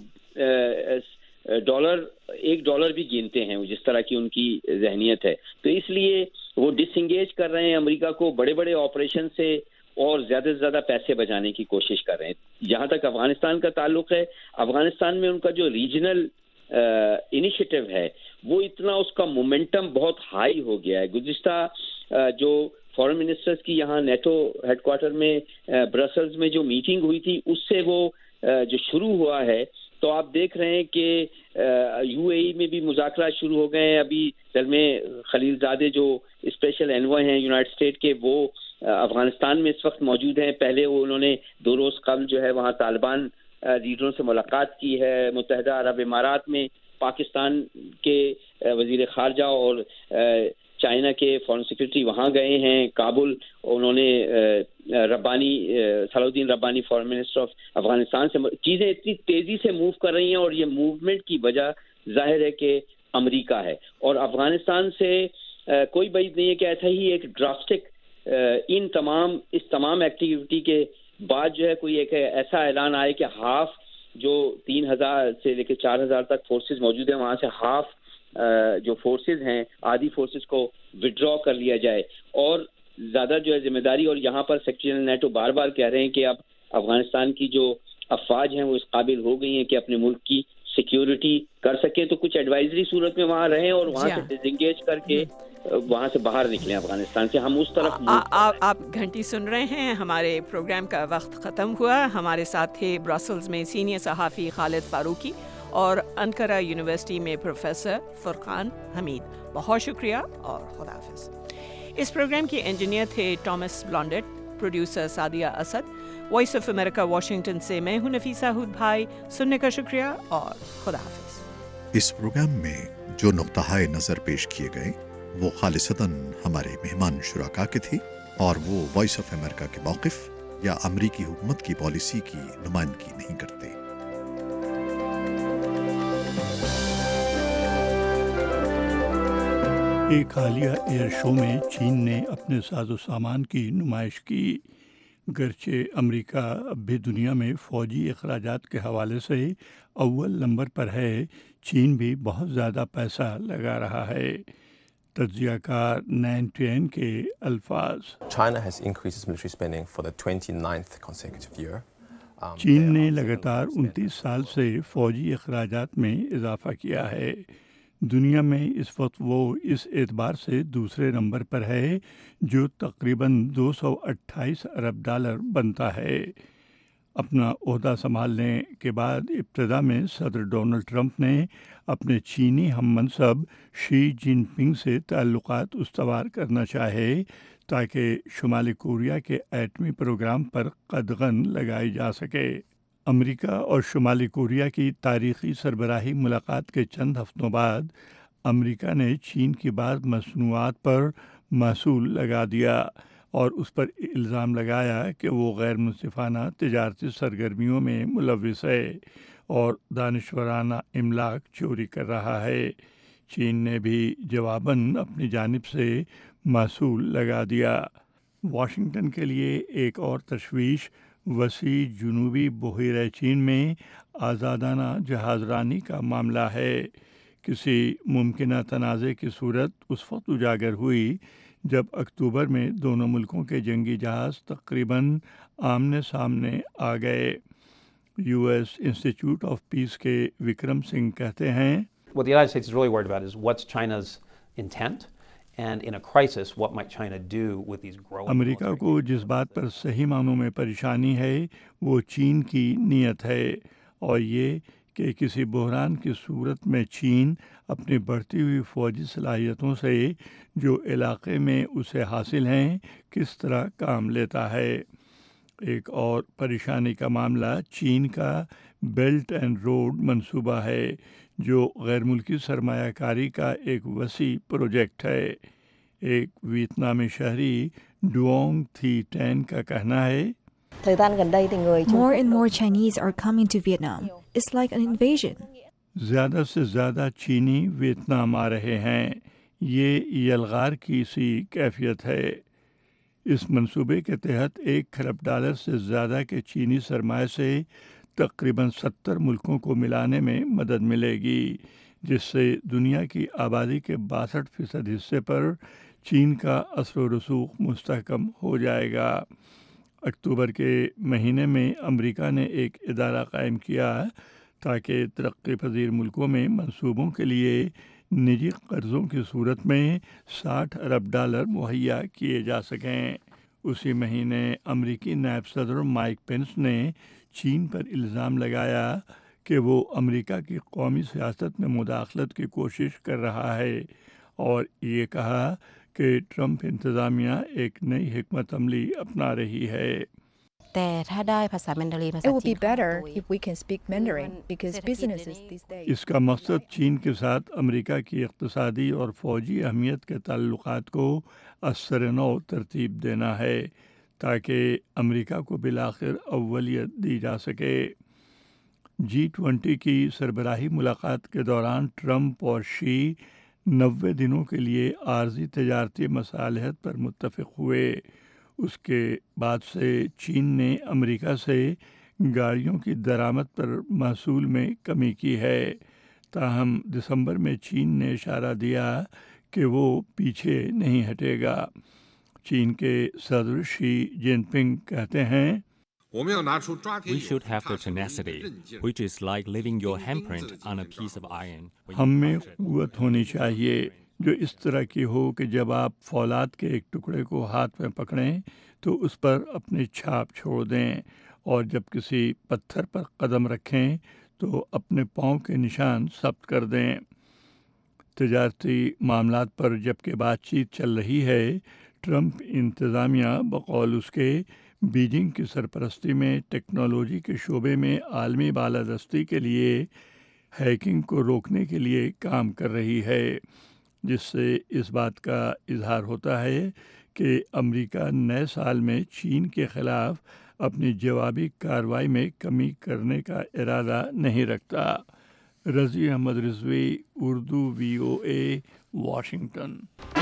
ڈالر ایک ڈالر بھی گنتے ہیں جس طرح کی ان کی ذہنیت ہے. تو اس لیے وہ ڈس انگیج کر رہے ہیں امریکہ کو بڑے بڑے آپریشن سے اور زیادہ سے زیادہ پیسے بچانے کی کوشش کر رہے ہیں. جہاں تک افغانستان کا تعلق ہے, افغانستان میں ان کا جو ریجنل انیشیٹو ہے وہ اتنا اس کا مومنٹم بہت ہائی ہو گیا ہے. گزشتہ جو فارن منسٹرز کی یہاں نیٹو ہیڈ کوارٹر میں برسلز میں جو میٹنگ ہوئی تھی اس سے وہ جو شروع ہوا ہے, تو آپ دیکھ رہے ہیں کہ یو اے ای میں بھی مذاکرات شروع ہو گئے ہیں. ابھی زلمے خلیل زادے جو اسپیشل انوائے ہیں یونائٹڈ اسٹیٹ کے, وہ افغانستان میں اس وقت موجود ہیں. پہلے وہ انہوں نے دو روز قبل جو ہے وہاں طالبان لیڈروں سے ملاقات کی ہے. متحدہ عرب امارات میں پاکستان کے وزیر خارجہ اور چائنا کے فارن سیکرٹری وہاں گئے ہیں کابل. انہوں نے Rabbani Salahuddin Rabbani foreign minister of Afghanistan سے, چیزیں اتنی تیزی سے موو کر رہی ہیں اور یہ موومنٹ کی وجہ ظاہر ہے کہ امریکہ ہے. اور افغانستان سے کوئی بعید نہیں ہے کہ ایسا ہی ایک ڈراسٹک ان تمام اس تمام ایکٹیویٹی کے بعد جو ہے کوئی ایک ایسا اعلان آئے کہ ہاف جو تین ہزار سے لے کے چار ہزار تک فورسز موجود ہیں وہاں سے ہاف جو فورسز ہیں آدھی فورسز کو وڈرا کر لیا جائے اور زیادہ جو ہے ذمہ داری. اور یہاں پر سیکرٹری جنرل نیٹو بار بار کہہ رہے ہیں کہ اب افغانستان کی جو افواج ہیں وہ اس قابل ہو گئی ہیں کہ اپنے ملک کی سیکیورٹی کر سکیں, تو کچھ ایڈوائزری صورت میں وہاں رہیں اور وہاں سے ڈس انگیج کر کے وہاں سے باہر نکلیں افغانستان سے. ہم اس طرف آپ گھنٹی سن رہے ہیں. ہمارے پروگرام کا وقت ختم ہوا. ہمارے ساتھ تھے برسلز میں سینئر صحافی خالد فاروقی اور انقرہ یونیورسٹی میں پروفیسر فرقان حمید. بہت شکریہ اور خدا حافظ. اس پروگرام کے انجینئر تھے Thomas Blandt, producer Sadia Asad, voice of America Washington से मैं हूं नफीसा हुद भाई। सुनने का शुक्रिया और खुदा हाफिज। इस प्रोग्राम में जो नुक्ता-ए नज़र पेश किए गए वो खालिसतन हमारे मेहमान शुराका के थे और वो वॉइस ऑफ अमेरिका के मौक़िफ़ या अमरीकी हुकूमत की पॉलिसी की नुमाइंदगी नहीं करते। एक हालिया एयर शो में चीन ने अपने साजो सामान की नुमाइश की। गरचे अमेरिका अब भी दुनिया में फ़ौजी अखराजात के हवाले से अव्वल नंबर पर है, चीन भी बहुत ज़्यादा पैसा लगा रहा है। तज्ज़ियाकार नैन टेन के अल्फाज। China has increased its military spending for the twenty-ninth consecutive year. Um, चीन ने लगातार उनतीस साल से फ़ौजी अखराजात में इजाफ़ा किया है। दुनिया में इस वक्त वो इस एतबार से दूसरे नंबर पर है, जो तकरीबन दो सौ अट्ठाईस अरब डॉलर बनता है। अपना ओहदा संभालने के बाद इब्तदा में सदर डोनाल्ड ट्रंप ने अपने चीनी हम मनसब शी जिनपिंग से ताल्लुकात उस्तवार करना चाहे ताकि शुमाली कोरिया के एटमी प्रोग्राम पर कदगन लगाई जा सके। अमेरिका और शुमाली कोरिया की तारीख़ी सरबराही मुलाकात के चंद हफ्तों बाद अमेरिका ने चीन की बाद मसनूआत पर महसूल लगा दिया और उस पर इल्ज़ाम लगाया कि वो गैर मुनसिफाना तिजारती सरगर्मियों में मुलव्विस है और दानिशवराना इमलाक चोरी कर रहा है। चीन ने भी जवाबन अपनी जानिब से महसूल लगा दिया। वाशिंगटन के लिए एक और तशवीश वसी जुनूबी बहिरे चीन में आज़ादाना जहाज़रानी का मामला है। किसी मुमकिना तनाज़े की सूरत उस वक्त उजागर हुई जब अक्टूबर में दोनों मुल्कों के जंगी जहाज़ तकरीबन आमने सामने आ गए। यूएस इंस्टीट्यूट ऑफ पीस के विक्रम सिंह कहते हैं, What the United States is really worried about is what's China's intent, and in a crisis, what might China do with these growing. America को जिस बात पर सही मानों में परेशानी है वो चीन की नीयत है और ये कि किसी बहरान की सूरत में चीन अपनी बढ़ती हुई फ़ौजी सलाहियतों से जो इलाक़े में उसे हासिल हैं किस तरह काम लेता है। एक और परेशानी का मामला चीन का बेल्ट एंड रोड मंसूबा है जो गैर मुल्की सरमायाकारी का एक वसी प्रोजेक्ट है। एक वियतनामी शहरी डुओंग थी टैन का कहना है, More and more Chinese are coming to Vietnam. It's like an invasion. ज़्यादा से ज़्यादा चीनी वियतनाम आ रहे हैं। ये यलगार की सी कैफियत है। इस मंसूबे के तहत एक खरब डॉलर से ज़्यादा के चीनी सरमाए से तकरीबन सत्तर मुल्कों को मिलाने में मदद मिलेगी, जिससे दुनिया की आबादी के बासठ फ़ीसद हिस्से पर चीन का असर व रसूख मुस्तहकम हो जाएगा। अक्टूबर के महीने में अमेरिका ने एक इदारा कायम किया ताकि तरक्की पजीर मुल्कों में मंसूबों के लिए निजी कर्ज़ों की सूरत में साठ अरब डॉलर मुहैया किए जा सकें। उसी महीने अमेरिकी नायब सदर माइक पेंस ने चीन पर इल्ज़ाम लगाया कि वो अमेरिका की कौमी सियासत में मुदाखलत की कोशिश कर रहा है और ये कहा कि ट्रंप इंतज़ामिया एक नई हिकमत अमली अपना रही है। It would be better if we can speak Mandarin because businesses these days. इसका मकसद चीन के साथ अमेरिका की इक़्तिसादी और फ़ौजी अहमियत के ताल्लुकात को असर नौ तरतीब देना है ताकि अमेरिका को बिलाखिर अव्वलियत दी जा सके। जी ट्वेंटी की सरबराही मुलाकात के दौरान ट्रंप और शी नब्बे दिनों के लिए आर्जी तजारती मसालहत पर मुत्तफ़िक़ हुए। उसके बाद से चीन ने अमेरिका से गाड़ियों की दरामद पर महसूल में कमी की है। ताहम दिसंबर में चीन ने इशारा दिया कि वो पीछे नहीं हटेगा। चीन के सदर शी जिनपिंग कहते हैं, We should have the tenacity, which is like leaving your handprint on a piece of iron. हम में क़ुव्वत होनी चाहिए जो इस तरह की हो कि जब आप फौलाद के एक टुकड़े को हाथ में पकड़ें तो उस पर अपनी छाप छोड़ दें और जब किसी पत्थर पर कदम रखें तो अपने पाँव के निशान सब्त कर दें। तजारती मामलात पर जबकि बातचीत चल रही है, ट्रंप इंतज़ामिया बकौल उसके بیجنگ کی سرپرستی میں ٹیکنالوجی کے شعبے میں عالمی بالادستی کے لیے ہیکنگ کو روکنے کے لیے کام کر رہی ہے، جس سے اس بات کا اظہار ہوتا ہے کہ امریکہ نئے سال میں چین کے خلاف اپنی جوابی کارروائی میں کمی کرنے کا ارادہ نہیں رکھتا۔ Razi Ahmed Rizvi, Urdu V O A, Washington.